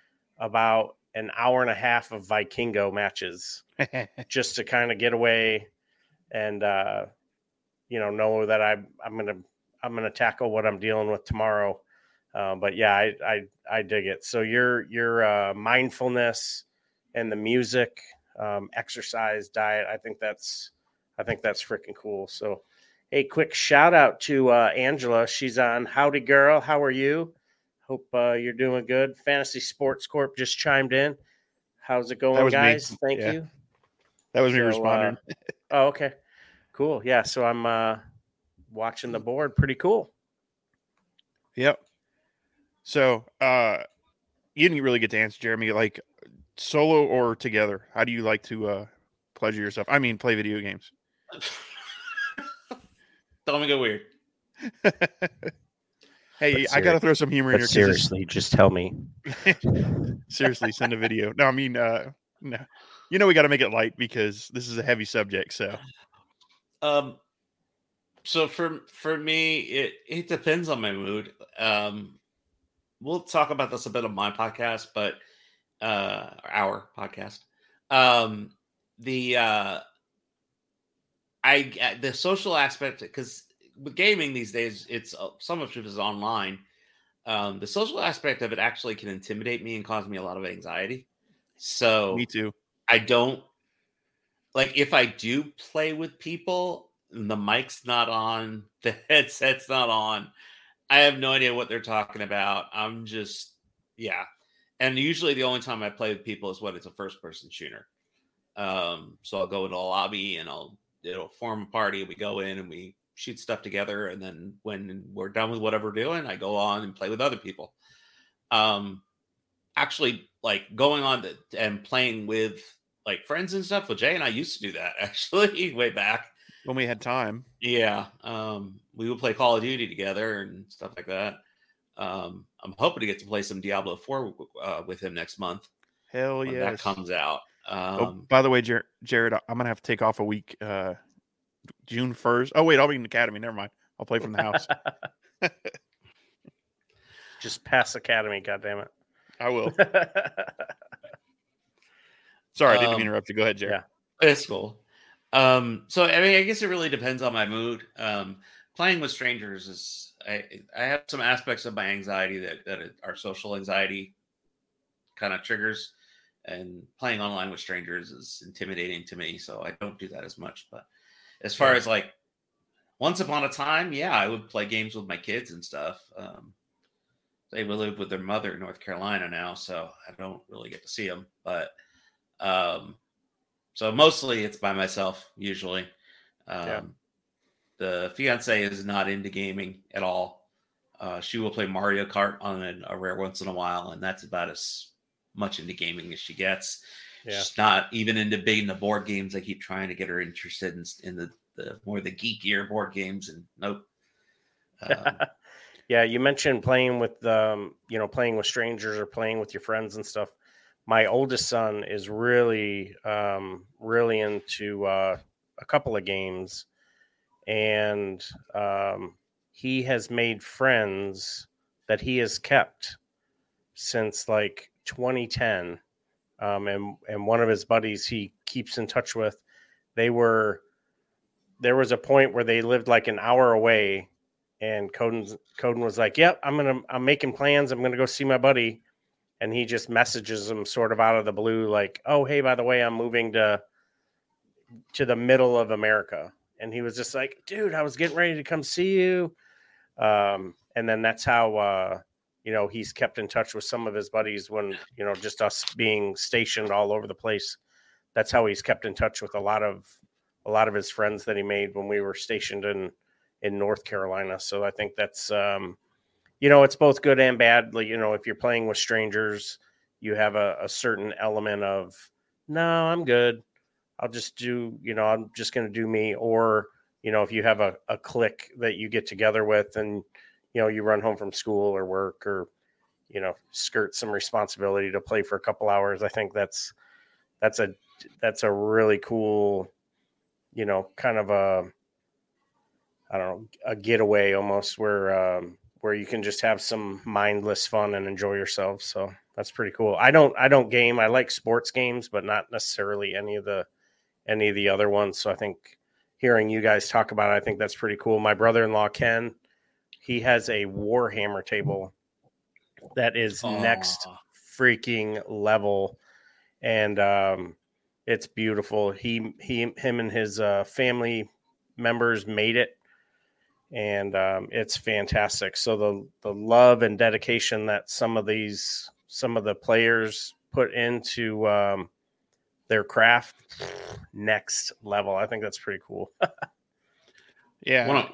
about an hour and a half of Vikingo matches just to kind of get away and, uh, you know, know that I, I'm going to, I'm going to tackle what I'm dealing with tomorrow. Uh, but yeah, I, I, I dig it. So your, your, uh, mindfulness and the music, um, exercise, diet, I think that's, I think that's freaking cool. So, hey, quick shout out to, uh, Angela. She's on Howdy Girl. How are you? Hope uh, you're doing good. Fantasy Sports Corp just chimed in. How's it going, guys? Me. Thank yeah. you. That was me so, responding. Uh, oh, okay. Cool. Yeah. So I'm uh, watching the board. Pretty cool. Yep. So uh, you didn't really get to answer, Jeremy, like solo or together. How do you like to uh, pleasure yourself? I mean, play video games. Don't make it weird. Hey, I got to throw some humor in here. Seriously, just tell me. Seriously, send a video. No, I mean, uh, no. You know, we got to make it light because this is a heavy subject. So, um, so for for me, it it depends on my mood. Um, we'll talk about this a bit on my podcast, but uh, our podcast. Um, the uh, I the social aspect, because with gaming these days, it's uh, so much of it is online. Um, the social aspect of it actually can intimidate me and cause me a lot of anxiety. So me too. I don't like if I do play with people and the mic's not on, the headset's not on. I have no idea what they're talking about. I'm just, yeah. And usually the only time I play with people is when it's a first person shooter. Um, so I'll go into a lobby and I'll, it'll form a party. We go in and we shoot stuff together, and then when we're done with whatever we're doing, I go on and play with other people. Um, actually, like going on to, and playing with like friends and stuff. Well, Jay and I used to do that actually way back when we had time. Yeah, um, we would play Call of Duty together and stuff like that. Um, I'm hoping to get to play some Diablo four uh, with him next month. Hell yeah, that comes out. Um, oh, by the way, Jared, Jared, I'm gonna have to take off a week. Uh, June first. Oh, wait, I'll be in the academy. Never mind. I'll play from the house. Just pass academy, goddammit. I will. Sorry, I didn't Um, interrupt you. Go ahead, Jerry. Yeah. It's cool. Um, so I mean, I guess it really depends on my mood. Um, playing with strangers is I I have some aspects of my anxiety that that are social anxiety kind of triggers, and playing online with strangers is intimidating to me, so I don't do that as much. But as far Yeah. as like once upon a time, yeah, I would play games with my kids and stuff. Um, they live with their mother in North Carolina now, so I don't really get to see them. But um, so mostly it's by myself usually. Um, Yeah. The fiance is not into gaming at all. Uh, she will play Mario Kart on a, a rare once in a while, and that's about as much into gaming as she gets. Yeah. She's not even into big in the board games. I keep trying to get her interested in, in the, the more the geekier board games, and nope. Um, Yeah, you mentioned playing with um, you know, playing with strangers or playing with your friends and stuff. My oldest son is really, um, really into uh, a couple of games, and um, he has made friends that he has kept since like twenty ten. Um, and and one of his buddies he keeps in touch with. They were there was a point where they lived like an hour away, and Coden Coden was like, "Yep, I'm gonna I'm making plans. I'm gonna go see my buddy." And he just messages him sort of out of the blue, like, "Oh, hey, by the way, I'm moving to to the middle of America." And he was just like, "Dude, I was getting ready to come see you." Um, and then that's how uh, you know, he's kept in touch with some of his buddies when, you know, just us being stationed all over the place. That's how he's kept in touch with a lot of a lot of his friends that he made when we were stationed in in North Carolina. So I think that's um, you know, it's both good and bad. Like, you know, if you're playing with strangers, you have a, a certain element of, no, I'm good. I'll just do, you know, I'm just going to do me. Or, you know, if you have a, a clique that you get together with and, you know, you run home from school or work or, you know, skirt some responsibility to play for a couple hours. I think that's, that's a, that's a really cool, you know, kind of a, I don't know, a getaway almost where, um, where you can just have some mindless fun and enjoy yourself. So that's pretty cool. I don't, I don't game. I like sports games, but not necessarily any of the, any of the other ones. So I think hearing you guys talk about it, I think that's pretty cool. My brother-in-law, Ken, he has a Warhammer table that is Aww. next freaking level. And um, it's beautiful. He, he, him and his uh, family members made it. And um, it's fantastic. So the the love and dedication that some of these some of the players put into um, their craft, next level. I think that's pretty cool. Yeah,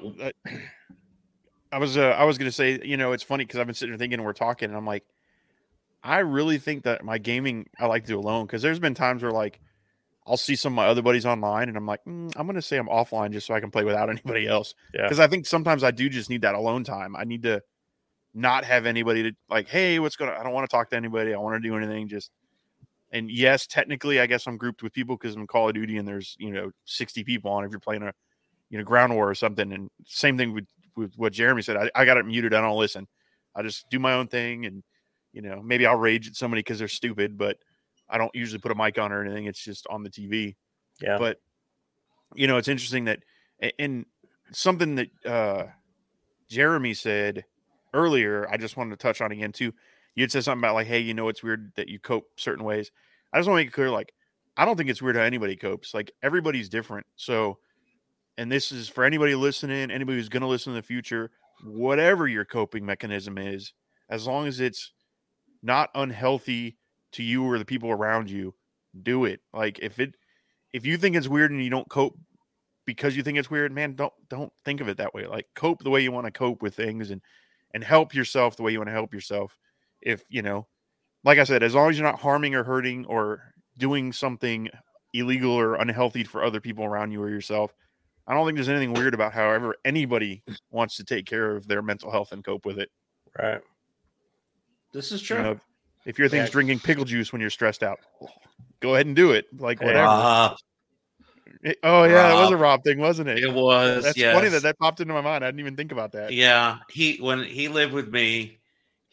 I was uh, I was gonna say, you know, it's funny because I've been sitting there thinking and we're talking, and I'm like, I really think that my gaming I like to do alone, because there's been times where like I'll see some of my other buddies online and I'm like, mm, I'm going to say I'm offline just so I can play without anybody else. Yeah. Because I think sometimes I do just need that alone time. I need to not have anybody to like, hey, what's going on? I don't want to talk to anybody. I want to do anything. Just, and yes, technically, I guess I'm grouped with people because I'm in Call of Duty and there's, you know, sixty people on if you're playing a, you know, ground war or something. And same thing with, with what Jeremy said. I, I got it muted. I don't listen. I just do my own thing. And, you know, maybe I'll rage at somebody because they're stupid, but I don't usually put a mic on or anything. It's just on the T V. Yeah. But, you know, it's interesting that, and something that uh, Jeremy said earlier, I just wanted to touch on again too. You had said something about like, hey, you know, it's weird that you cope certain ways. I just want to make it clear, like, I don't think it's weird how anybody copes. Like, everybody's different. So, and this is for anybody listening, anybody who's going to listen in the future, whatever your coping mechanism is, as long as it's not unhealthy to you or the people around you, do it. Like, if it, if you think it's weird and you don't cope because you think it's weird, man, don't, don't think of it that way. Like, cope the way you want to cope with things, and, and help yourself the way you want to help yourself. If, you know, like I said, as long as you're not harming or hurting or doing something illegal or unhealthy for other people around you or yourself, I don't think there's anything weird about however anybody wants to take care of their mental health and cope with it. Right. This is true. You know, if your thing's Yeah. drinking pickle juice when you're stressed out, go ahead and do it. Like, whatever. Rob. It- oh yeah, that was a Rob. Rob thing, wasn't it? It was. That's yes. funny that that popped into my mind. I didn't even think about that. Yeah, he when he lived with me,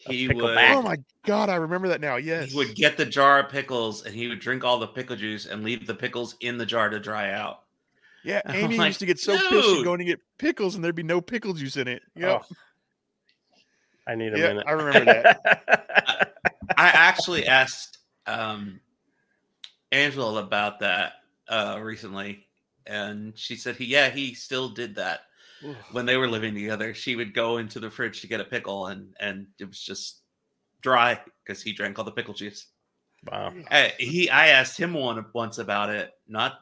he would. Oh my God, I remember that now. Yes, he would get the jar of pickles and he would drink all the pickle juice and leave the pickles in the jar to dry out. Yeah, And Amy I'm used like, to get so "Dude." pissed she'd going to get pickles and there'd be no pickle juice in it. Yep. Oh, I need a Yeah, minute. I remember that. I actually asked um, Angela about that uh, recently, and she said, he, yeah, he still did that when they were living together. She would go into the fridge to get a pickle, and, and it was just dry because he drank all the pickle juice. Wow. I, he, I asked him one once about it, not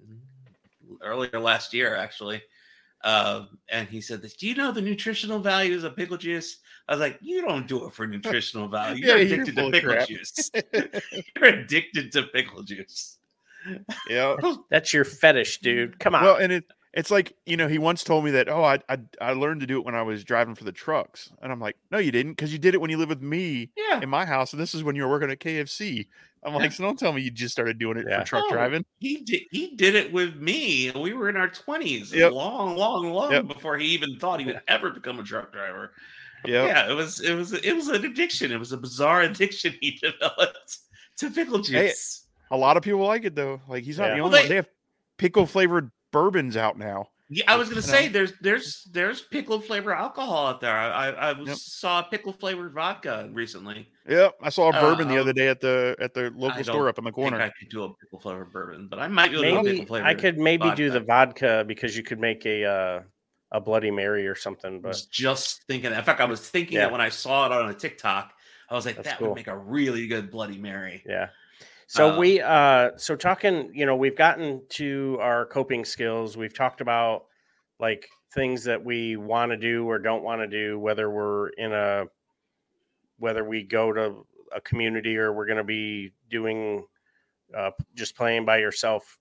earlier last year, actually. Uh, and he said, "Do you know the nutritional values of pickle juice?" I was like, "You don't do it for nutritional value. You're Yeah, addicted you're to pickle crap. juice. You're addicted to pickle juice." Yeah. That's your fetish, dude. Come on. Well, and it it's like, you know, he once told me that, oh, I, I I learned to do it when I was driving for the trucks. And I'm like, no, you didn't, because you did it when you lived with me Yeah. in my house. And this is when you were working at K F C. I'm like, Yeah. so don't tell me you just started doing it Yeah. for truck No, driving. He did. He did it with me, and we were in our twenties, Yep. long, long, long Yep. before he even thought he would ever become a truck driver. Yeah. Yeah, it was. It was. It was an addiction. It was a bizarre addiction he developed to pickle juice. A lot of people like it though. Like he's not Yeah. the Well, only they- one. They have pickle flavored bourbons out now. Yeah, I was gonna You say know? there's there's there's pickle flavor alcohol out there. I I, I was, Yep. saw pickle flavored vodka recently. Yep. I saw a Uh, bourbon the um, other day at the at the I local don't store up in the think corner. I could do a pickle flavored bourbon, but I might be able to do a maybe pickle flavored. I could maybe do vodka. the vodka because you could make a uh, a Bloody Mary or something. I But was just thinking. In fact, I was thinking Yeah. it when I saw it on a TikTok. I was like, That's that cool. would make a really good Bloody Mary. yeah. So Uh, we uh so talking, you know, we've gotten to our coping skills. We've talked about like things that we want to do or don't want to do, whether we're in a whether we go to a community or we're going to be doing uh just playing by yourself.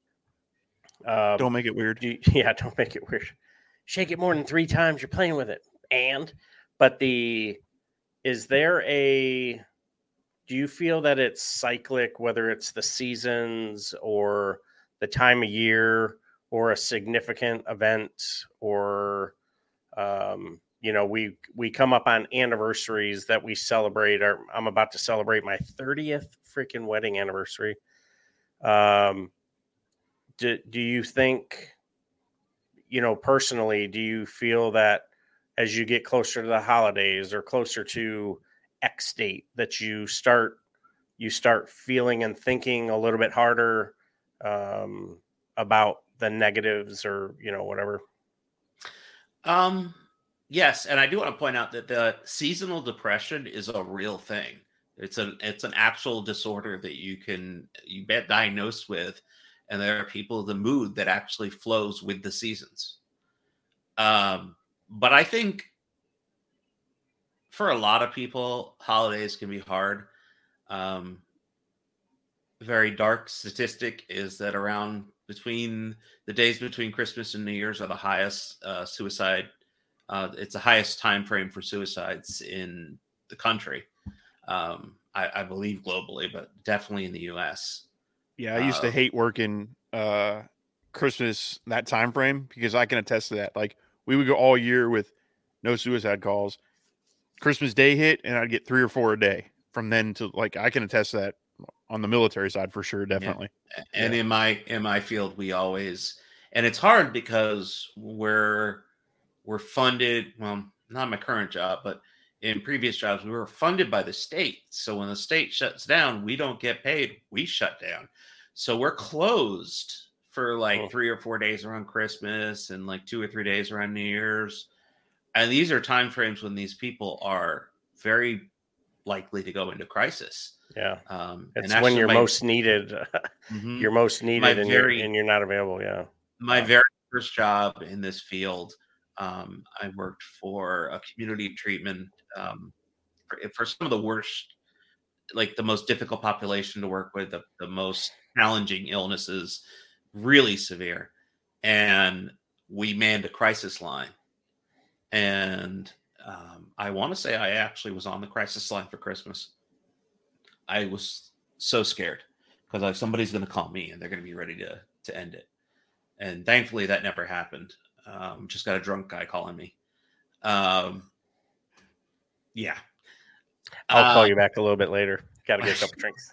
Um, Don't make it weird. do you- yeah, don't make it weird. Shake it more than three times. You're playing with it, and but the is there a do you feel that it's cyclic, whether it's the seasons or the time of year or a significant event, or um, you know, we we come up on anniversaries that we celebrate. Our, I'm about to celebrate my thirtieth freaking wedding anniversary. Um, do do you think, you know, personally, do you feel that as you get closer to the holidays or closer to X date that you start you start feeling and thinking a little bit harder um, about the negatives or, you know, whatever? Um, yes, and I do want to point out that the seasonal depression is a real thing. It's an it's an actual disorder that you can you get diagnosed with, and there are people the mood that actually flows with the seasons. Um, but I think for a lot of people, holidays can be hard. Um, very dark statistic is that around between the days between Christmas and New Year's are the highest uh, suicide. Uh, it's the highest time frame for suicides in the country. Um, I, I believe globally, but definitely in the U S. Yeah, I used to Uh, hate working uh Christmas that time frame because I can attest to that. Like we would go all year with no suicide calls. Christmas Day hit and I'd get three or four a day from then to like I can attest to that on the military side for sure, definitely. And Yeah. in my in my field, we always and it's hard because we're we're funded. Well, not my current job, but in previous jobs, we were funded by the state. So when the state shuts down, we don't get paid. We shut down. So we're closed for like Oh. three or four days around Christmas and like two or three days around New Year's. And these are time frames when these people are very likely to go into crisis. Yeah. Um, It's and when actually you're my- most needed. Mhm. You're most needed My and, very- you're, and you're not available. Yeah. my Wow. very first job in this field, um, I worked for a community treatment um, for, for some of the worst, like the most difficult population to work with, the, the most challenging illnesses, really severe. And we manned a crisis line. And um, I want to say I actually was on the crisis line for Christmas. I was so scared because like somebody's going to call me and they're going to be ready to to end it. And thankfully that never happened. Um, just got a drunk guy calling me. Um, yeah. I'll Uh, call you back a little bit later. Got to get a couple drinks.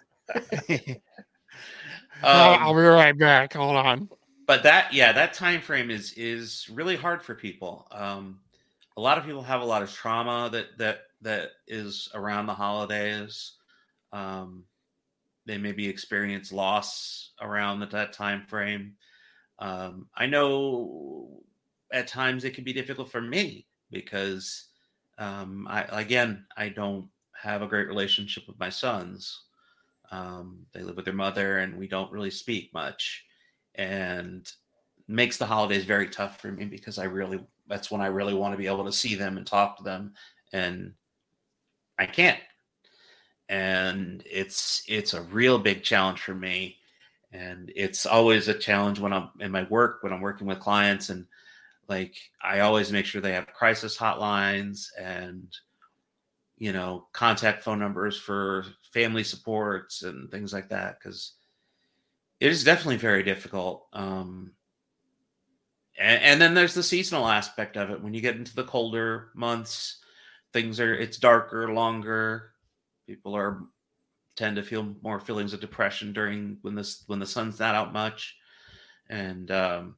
I'll, Um, I'll be right back. Hold on. but that, yeah, that time frame is is really hard for people. Um, a lot of people have a lot of trauma that that that is around the holidays. Um, they maybe experience loss around that, that time frame. Um, I know at times it can be difficult for me because, um, I again, I don't have a great relationship with my sons. Um, they live with their mother, and we don't really speak much, and makes the holidays very tough for me because I really that's when I really want to be able to see them and talk to them, and I can't. And it's it's a real big challenge for me, and it's always a challenge when I'm in my work, when I'm working with clients, and like I always make sure they have crisis hotlines and you know, contact phone numbers for family supports and things like that, because it is definitely very difficult. Um, and, and then there's the seasonal aspect of it. When you get into the colder months, things are, it's darker, longer. People are tend to feel more feelings of depression during when this, when the sun's not out much. And um,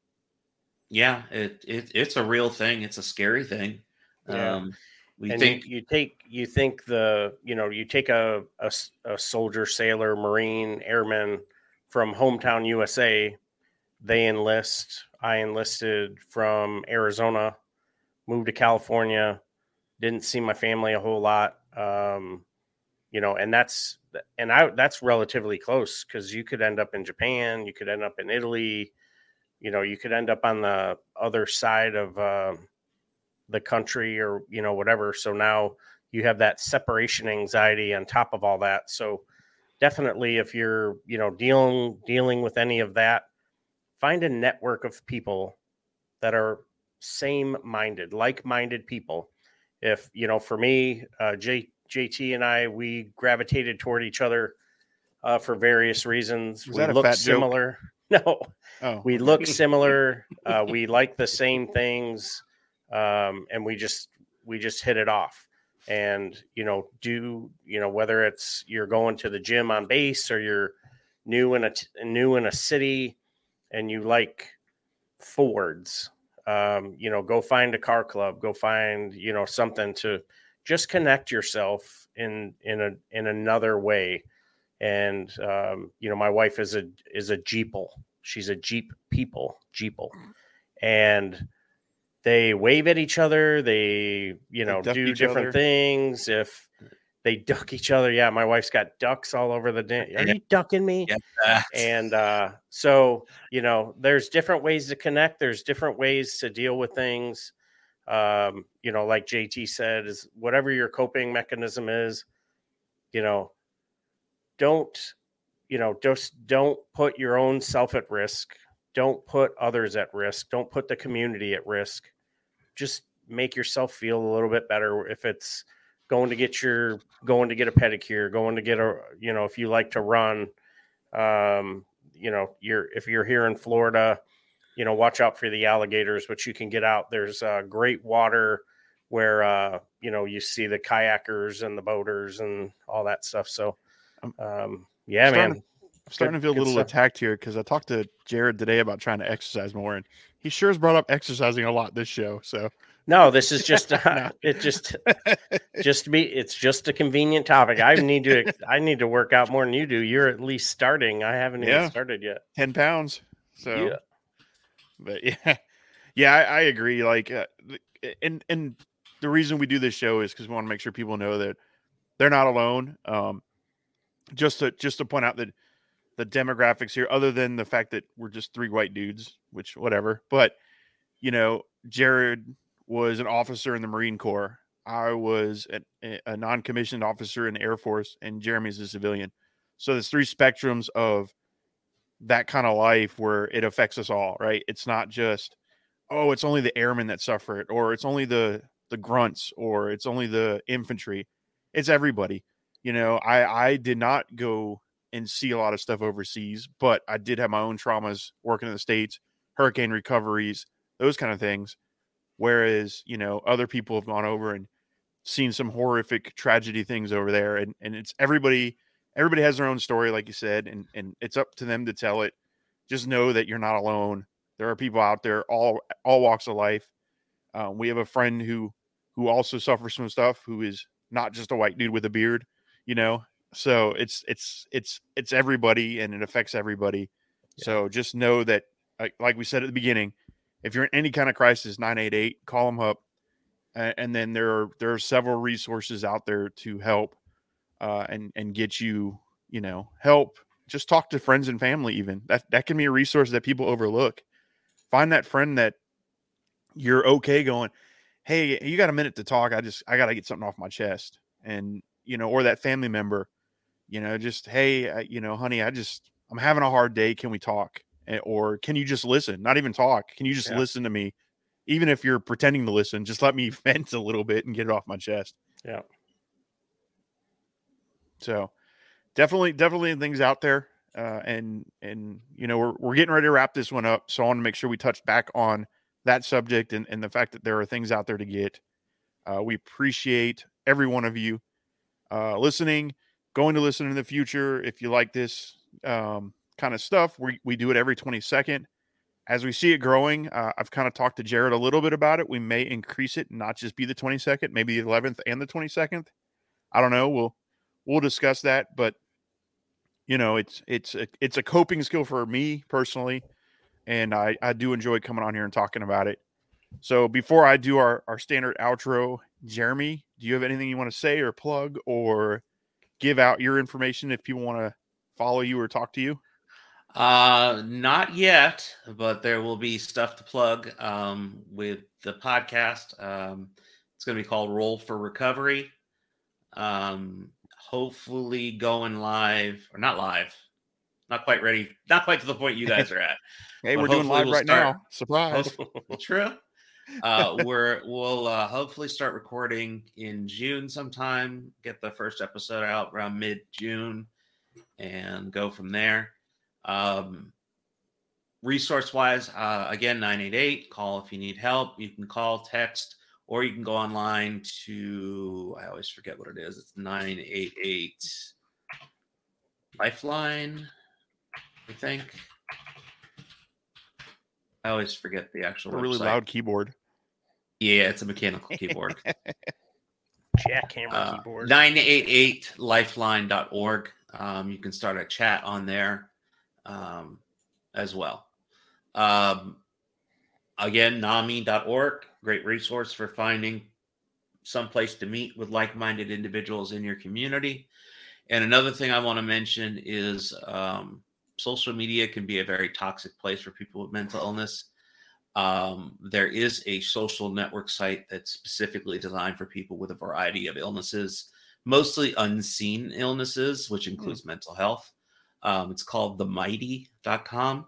yeah, it, it, it's a real thing. It's a scary thing. Yeah. Um, We and think you, you take you think the you know you take a, a a soldier, sailor, Marine, airman from hometown U S A. They enlist. I enlisted from Arizona, moved to California, didn't see my family a whole lot. Um, you know, and that's and I that's relatively close because you could end up in Japan, you could end up in Italy, you know, you could end up on the other side of. Uh, the country or, you know, whatever. So now you have that separation anxiety on top of all that. So definitely if you're, you know, dealing, dealing with any of that, find a network of people that are same minded, like-minded people. If, you know, for me, uh, J, JT and I, we gravitated toward each other uh, for various reasons. Was we that a look fat joke? similar. No, Oh, we okay. look similar. Uh, we like the same things. Um, and we just, we just hit it off and, you know, do, you know, whether it's you're going to the gym on base or you're new in a, new in a city and you like Fords, um, you know, go find a car club, go find, you know, something to just connect yourself in, in a, in another way. And, um, you know, my wife is a, is a Jeeple. She's a Jeep people, Jeeple. And they wave at each other. They, you know, do different other. things. If they duck each other. Yeah. My wife's got ducks all over the day. Are you ducking me? Yeah. And uh, so, you know, there's different ways to connect. There's different ways to deal with things. Um, you know, like J T said, is whatever your coping mechanism is, you know, don't, you know, just don't put your own self at risk. Don't put others at risk. Don't put the community at risk. Just make yourself feel a little bit better. If it's going to get your, going to get a pedicure, going to get a, you know, if you like to run, um, you know, you're, if you're here in Florida, you know, watch out for the alligators, but you can get out. There's uh, great water where, uh, you know, you see the kayakers and the boaters and all that stuff. So, um, yeah, starting, man. I'm starting good, to feel a little stuff. attacked here because I talked to Jared today about trying to exercise more, and he sure has brought up exercising a lot this show. So no, this is just uh, no. it just just me. It's just a convenient topic. I need to I need to work out more than you do. You're at least starting. I haven't yeah. even started yet. Ten pounds. So, yeah. but yeah, yeah, I, I agree. Like, uh, and and the reason we do this show is because we want to make sure people know that they're not alone. Um, just to just to point out that the demographics here, other than the fact that we're just three white dudes, which whatever, but you know, Jared was an officer in the Marine Corps. I was a, a non-commissioned officer in the Air Force, and Jeremy's a civilian. So there's three spectrums of that kind of life where it affects us all, right? It's not just, oh, it's only the airmen that suffer it, or it's only the the grunts, or it's only the infantry. It's everybody. You know, I I did not go and see a lot of stuff overseas, but I did have my own traumas working in the States, hurricane recoveries, those kind of things. Whereas, you know, other people have gone over and seen some horrific tragedy things over there, and, and it's everybody, everybody has their own story, like you said, and, and it's up to them to tell it. Just know that you're not alone. There are people out there, all, all walks of life. Uh, we have a friend who, who also suffers from stuff, who is not just a white dude with a beard, you know? So it's, it's, it's, it's everybody, and it affects everybody. Yeah. So just know that, like, like we said at the beginning, if you're in any kind of crisis, nine eight eight, call them up. And then there are there are several resources out there to help uh, and and get you, you know, help. Just talk to friends and family. Even that that can be a resource that people overlook. Find that friend that you're okay going, hey, you got a minute to talk? I just I got to get something off my chest, and you know, or that family member, you know, just hey, I, you know, honey, I just I'm having a hard day. Can we talk? Or can you just listen? Not even talk. Can you just yeah. listen to me? Even if you're pretending to listen, just let me vent a little bit and get it off my chest. Yeah. So definitely, definitely things out there. Uh, and, and, you know, we're, we're getting ready to wrap this one up. So I want to make sure we touch back on that subject and, and the fact that there are things out there to get. Uh, we appreciate every one of you uh, listening, going to listen in the future. If you like this um, kind of stuff, we, we do it every twenty-second. As we see it growing, uh, I've kind of talked to Jared a little bit about it. We may increase it, not just be the twenty-second, maybe the eleventh and the twenty-second. I don't know. We'll we'll discuss that, but you know, it's it's a, it's a coping skill for me personally, and I I do enjoy coming on here and talking about it. So before I do our our standard outro, Jeremy, do you have anything you want to say or plug or give out your information if people want to follow you or talk to you? Uh, not yet, but there will be stuff to plug um, with the podcast. Um, it's going to be called Roll for Recovery. Um, hopefully going live, or not live, not quite ready, not quite to the point you guys are at. Hey, we're doing live we'll right start, now. Surprise. True. Uh, we're, we'll uh, hopefully start recording in June sometime, get the first episode out around mid-June, and go from there. Um, resource wise, uh, again, nine eight eight, call if you need help. You can call, text, or you can go online to, I always forget what it is. It's nine eight eight Lifeline, I think. I always forget the actual a really website. Loud keyboard. Yeah, it's a mechanical keyboard. Jackhammer uh, keyboard. nine eight eight lifeline dot org. Um, you can start a chat on there. Um, as well. Um, again, N A M I dot org, great resource for finding some place to meet with like-minded individuals in your community. And another thing I want to mention is um, social media can be a very toxic place for people with mental illness. Um, there is a social network site that's specifically designed for people with a variety of illnesses, mostly unseen illnesses, which includes mm. mental health. Um, it's called the mighty dot com.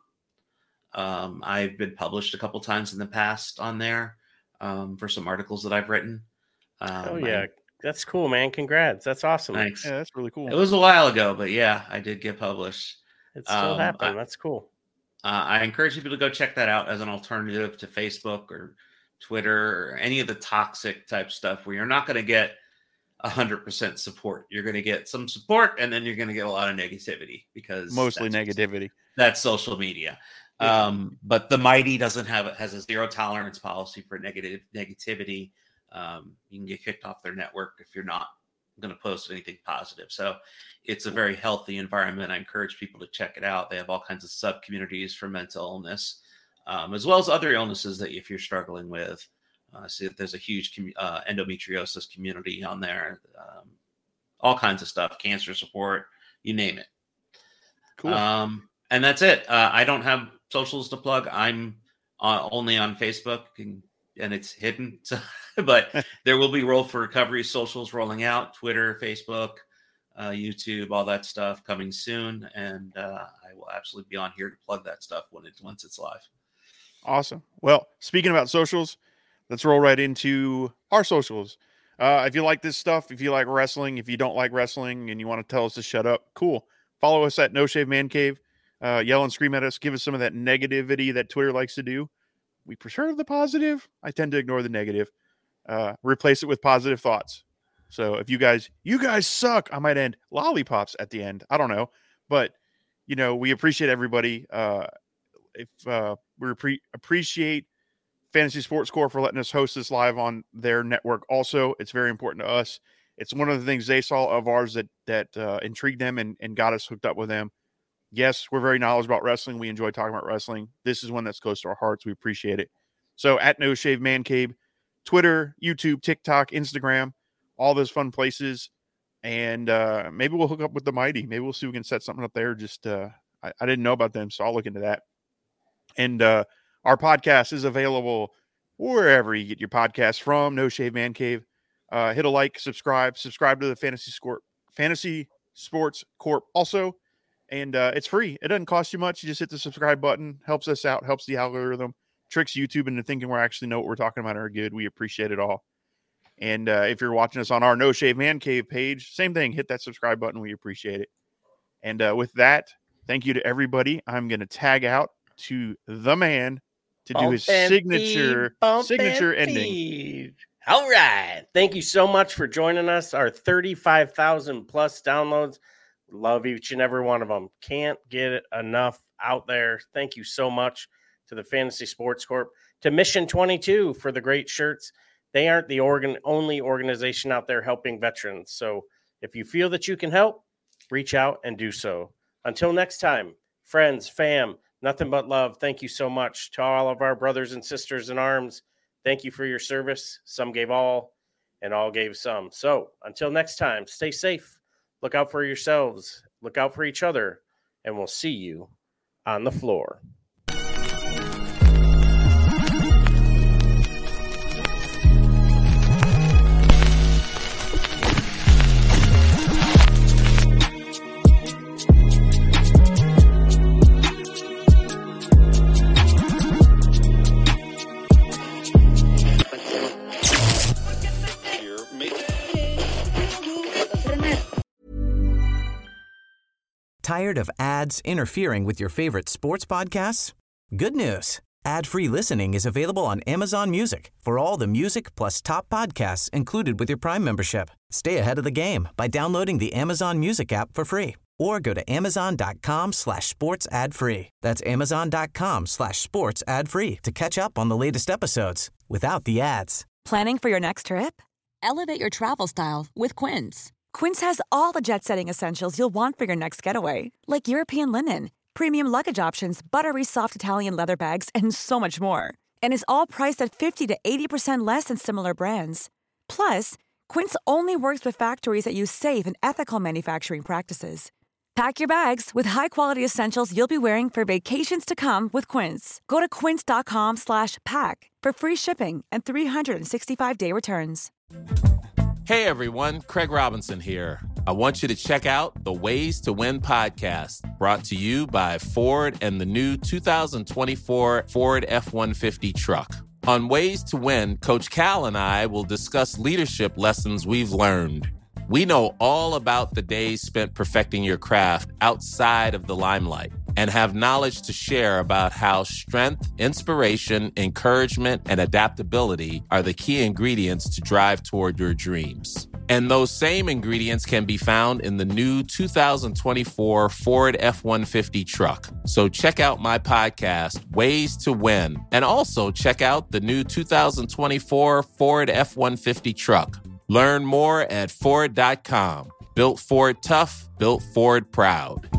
Um, I've been published a couple times in the past on there um, for some articles that I've written. Um, oh, yeah. I, That's cool, man. Congrats. That's awesome. Thanks. Yeah, that's really cool. It was a while ago, but yeah, I did get published. It's still um, happening. I, that's cool. Uh, I encourage people to go check that out as an alternative to Facebook or Twitter or any of the toxic type stuff where you're not going to get one hundred percent support. You're going to get some support, and then you're going to get a lot of negativity because mostly that's, negativity. That's social media. Yeah. Um, but the Mighty doesn't have it has a zero tolerance policy for negative negativity. Um, you can get kicked off their network if you're not going to post anything positive. So it's a very healthy environment. I encourage people to check it out. They have all kinds of sub communities for mental illness, um, as well as other illnesses that if you're struggling with. Uh, see that there's a huge com- uh, endometriosis community on there, um, all kinds of stuff, cancer support, you name it. Cool. Um, and that's it. Uh, I don't have socials to plug. I'm uh, only on Facebook and, and it's hidden. So, but there will be Roll for Recovery socials rolling out, Twitter, Facebook, uh, YouTube, all that stuff coming soon. And uh, I will absolutely be on here to plug that stuff when it's once it's live. Awesome. Well, speaking about socials, let's roll right into our socials. Uh, if you like this stuff, if you like wrestling, if you don't like wrestling and you want to tell us to shut up, cool. Follow us at No Shave Man Cave. Uh, yell and scream at us. Give us some of that negativity that Twitter likes to do. We preserve the positive. I tend to ignore the negative. Uh, replace it with positive thoughts. So if you guys, you guys suck, I might end lollipops at the end. I don't know. But, you know, we appreciate everybody. Uh, if uh, we pre- appreciate Fantasy Sports Corp for letting us host this live on their network. Also, it's very important to us. It's one of the things they saw of ours that that uh, intrigued them and, and got us hooked up with them. Yes, we're very knowledgeable about wrestling. We enjoy talking about wrestling. This is one that's close to our hearts. We appreciate it. So at No Shave Man Cave, Twitter, YouTube, TikTok, Instagram, all those fun places. And uh, maybe we'll hook up with the Mighty. Maybe we'll see if we can set something up there. Just uh, I, I didn't know about them, so I'll look into that. And uh, our podcast is available wherever you get your podcasts from. No Shave Man Cave. Uh, hit a like, subscribe, subscribe to the Fantasy Score, Fantasy Sports Corp also. And uh, it's free. It doesn't cost you much. You just hit the subscribe button. Helps us out. Helps the algorithm. Tricks YouTube into thinking we're actually know what we're talking about and are good. We appreciate it all. And uh, if you're watching us on our No Shave Man Cave page, same thing. Hit that subscribe button. We appreciate it. And uh, with that, thank you to everybody. I'm going to tag out to the man to Bump do his and signature feed, bump signature and ending. feed. All right. Thank you so much for joining us. Our thirty-five thousand plus downloads. Love each and every one of them. Can't get it enough out there. Thank you so much to the Fantasy Sports Corp, to Mission twenty-two for the great shirts. They aren't the organ only organization out there helping veterans. So if you feel that you can help, reach out and do so. Until next time, friends, fam, nothing but love. Thank you so much to all of our brothers and sisters in arms. Thank you for your service. Some gave all and all gave some. So until next time, stay safe. Look out for yourselves. Look out for each other. And we'll see you on the floor. Tired of ads interfering with your favorite sports podcasts? Good news. Ad-free listening is available on Amazon Music for all the music plus top podcasts included with your Prime membership. Stay ahead of the game by downloading the Amazon Music app for free or go to amazon.com slash sports ad free. That's amazon.com slash sports ad free to catch up on the latest episodes without the ads. Planning for your next trip? Elevate your travel style with Quince. Quince has all the jet-setting essentials you'll want for your next getaway, like European linen, premium luggage options, buttery soft Italian leather bags, and so much more. And is all priced at fifty to eighty percent less than similar brands. Plus, Quince only works with factories that use safe and ethical manufacturing practices. Pack your bags with high-quality essentials you'll be wearing for vacations to come with Quince. Go to quince.com slash pack for free shipping and three sixty-five day returns. Hey everyone, Craig Robinson here. I want you to check out the Ways to Win podcast, brought to you by Ford and the new two thousand twenty-four Ford F one fifty truck. On Ways to Win, Coach Cal and I will discuss leadership lessons we've learned. We know all about the days spent perfecting your craft outside of the limelight and have knowledge to share about how strength, inspiration, encouragement, and adaptability are the key ingredients to drive toward your dreams. And those same ingredients can be found in the new two thousand twenty-four Ford F one fifty truck. So check out my podcast, Ways to Win, and also check out the new two thousand twenty-four Ford F one fifty truck. Learn more at Ford dot com. Built Ford tough, built Ford proud.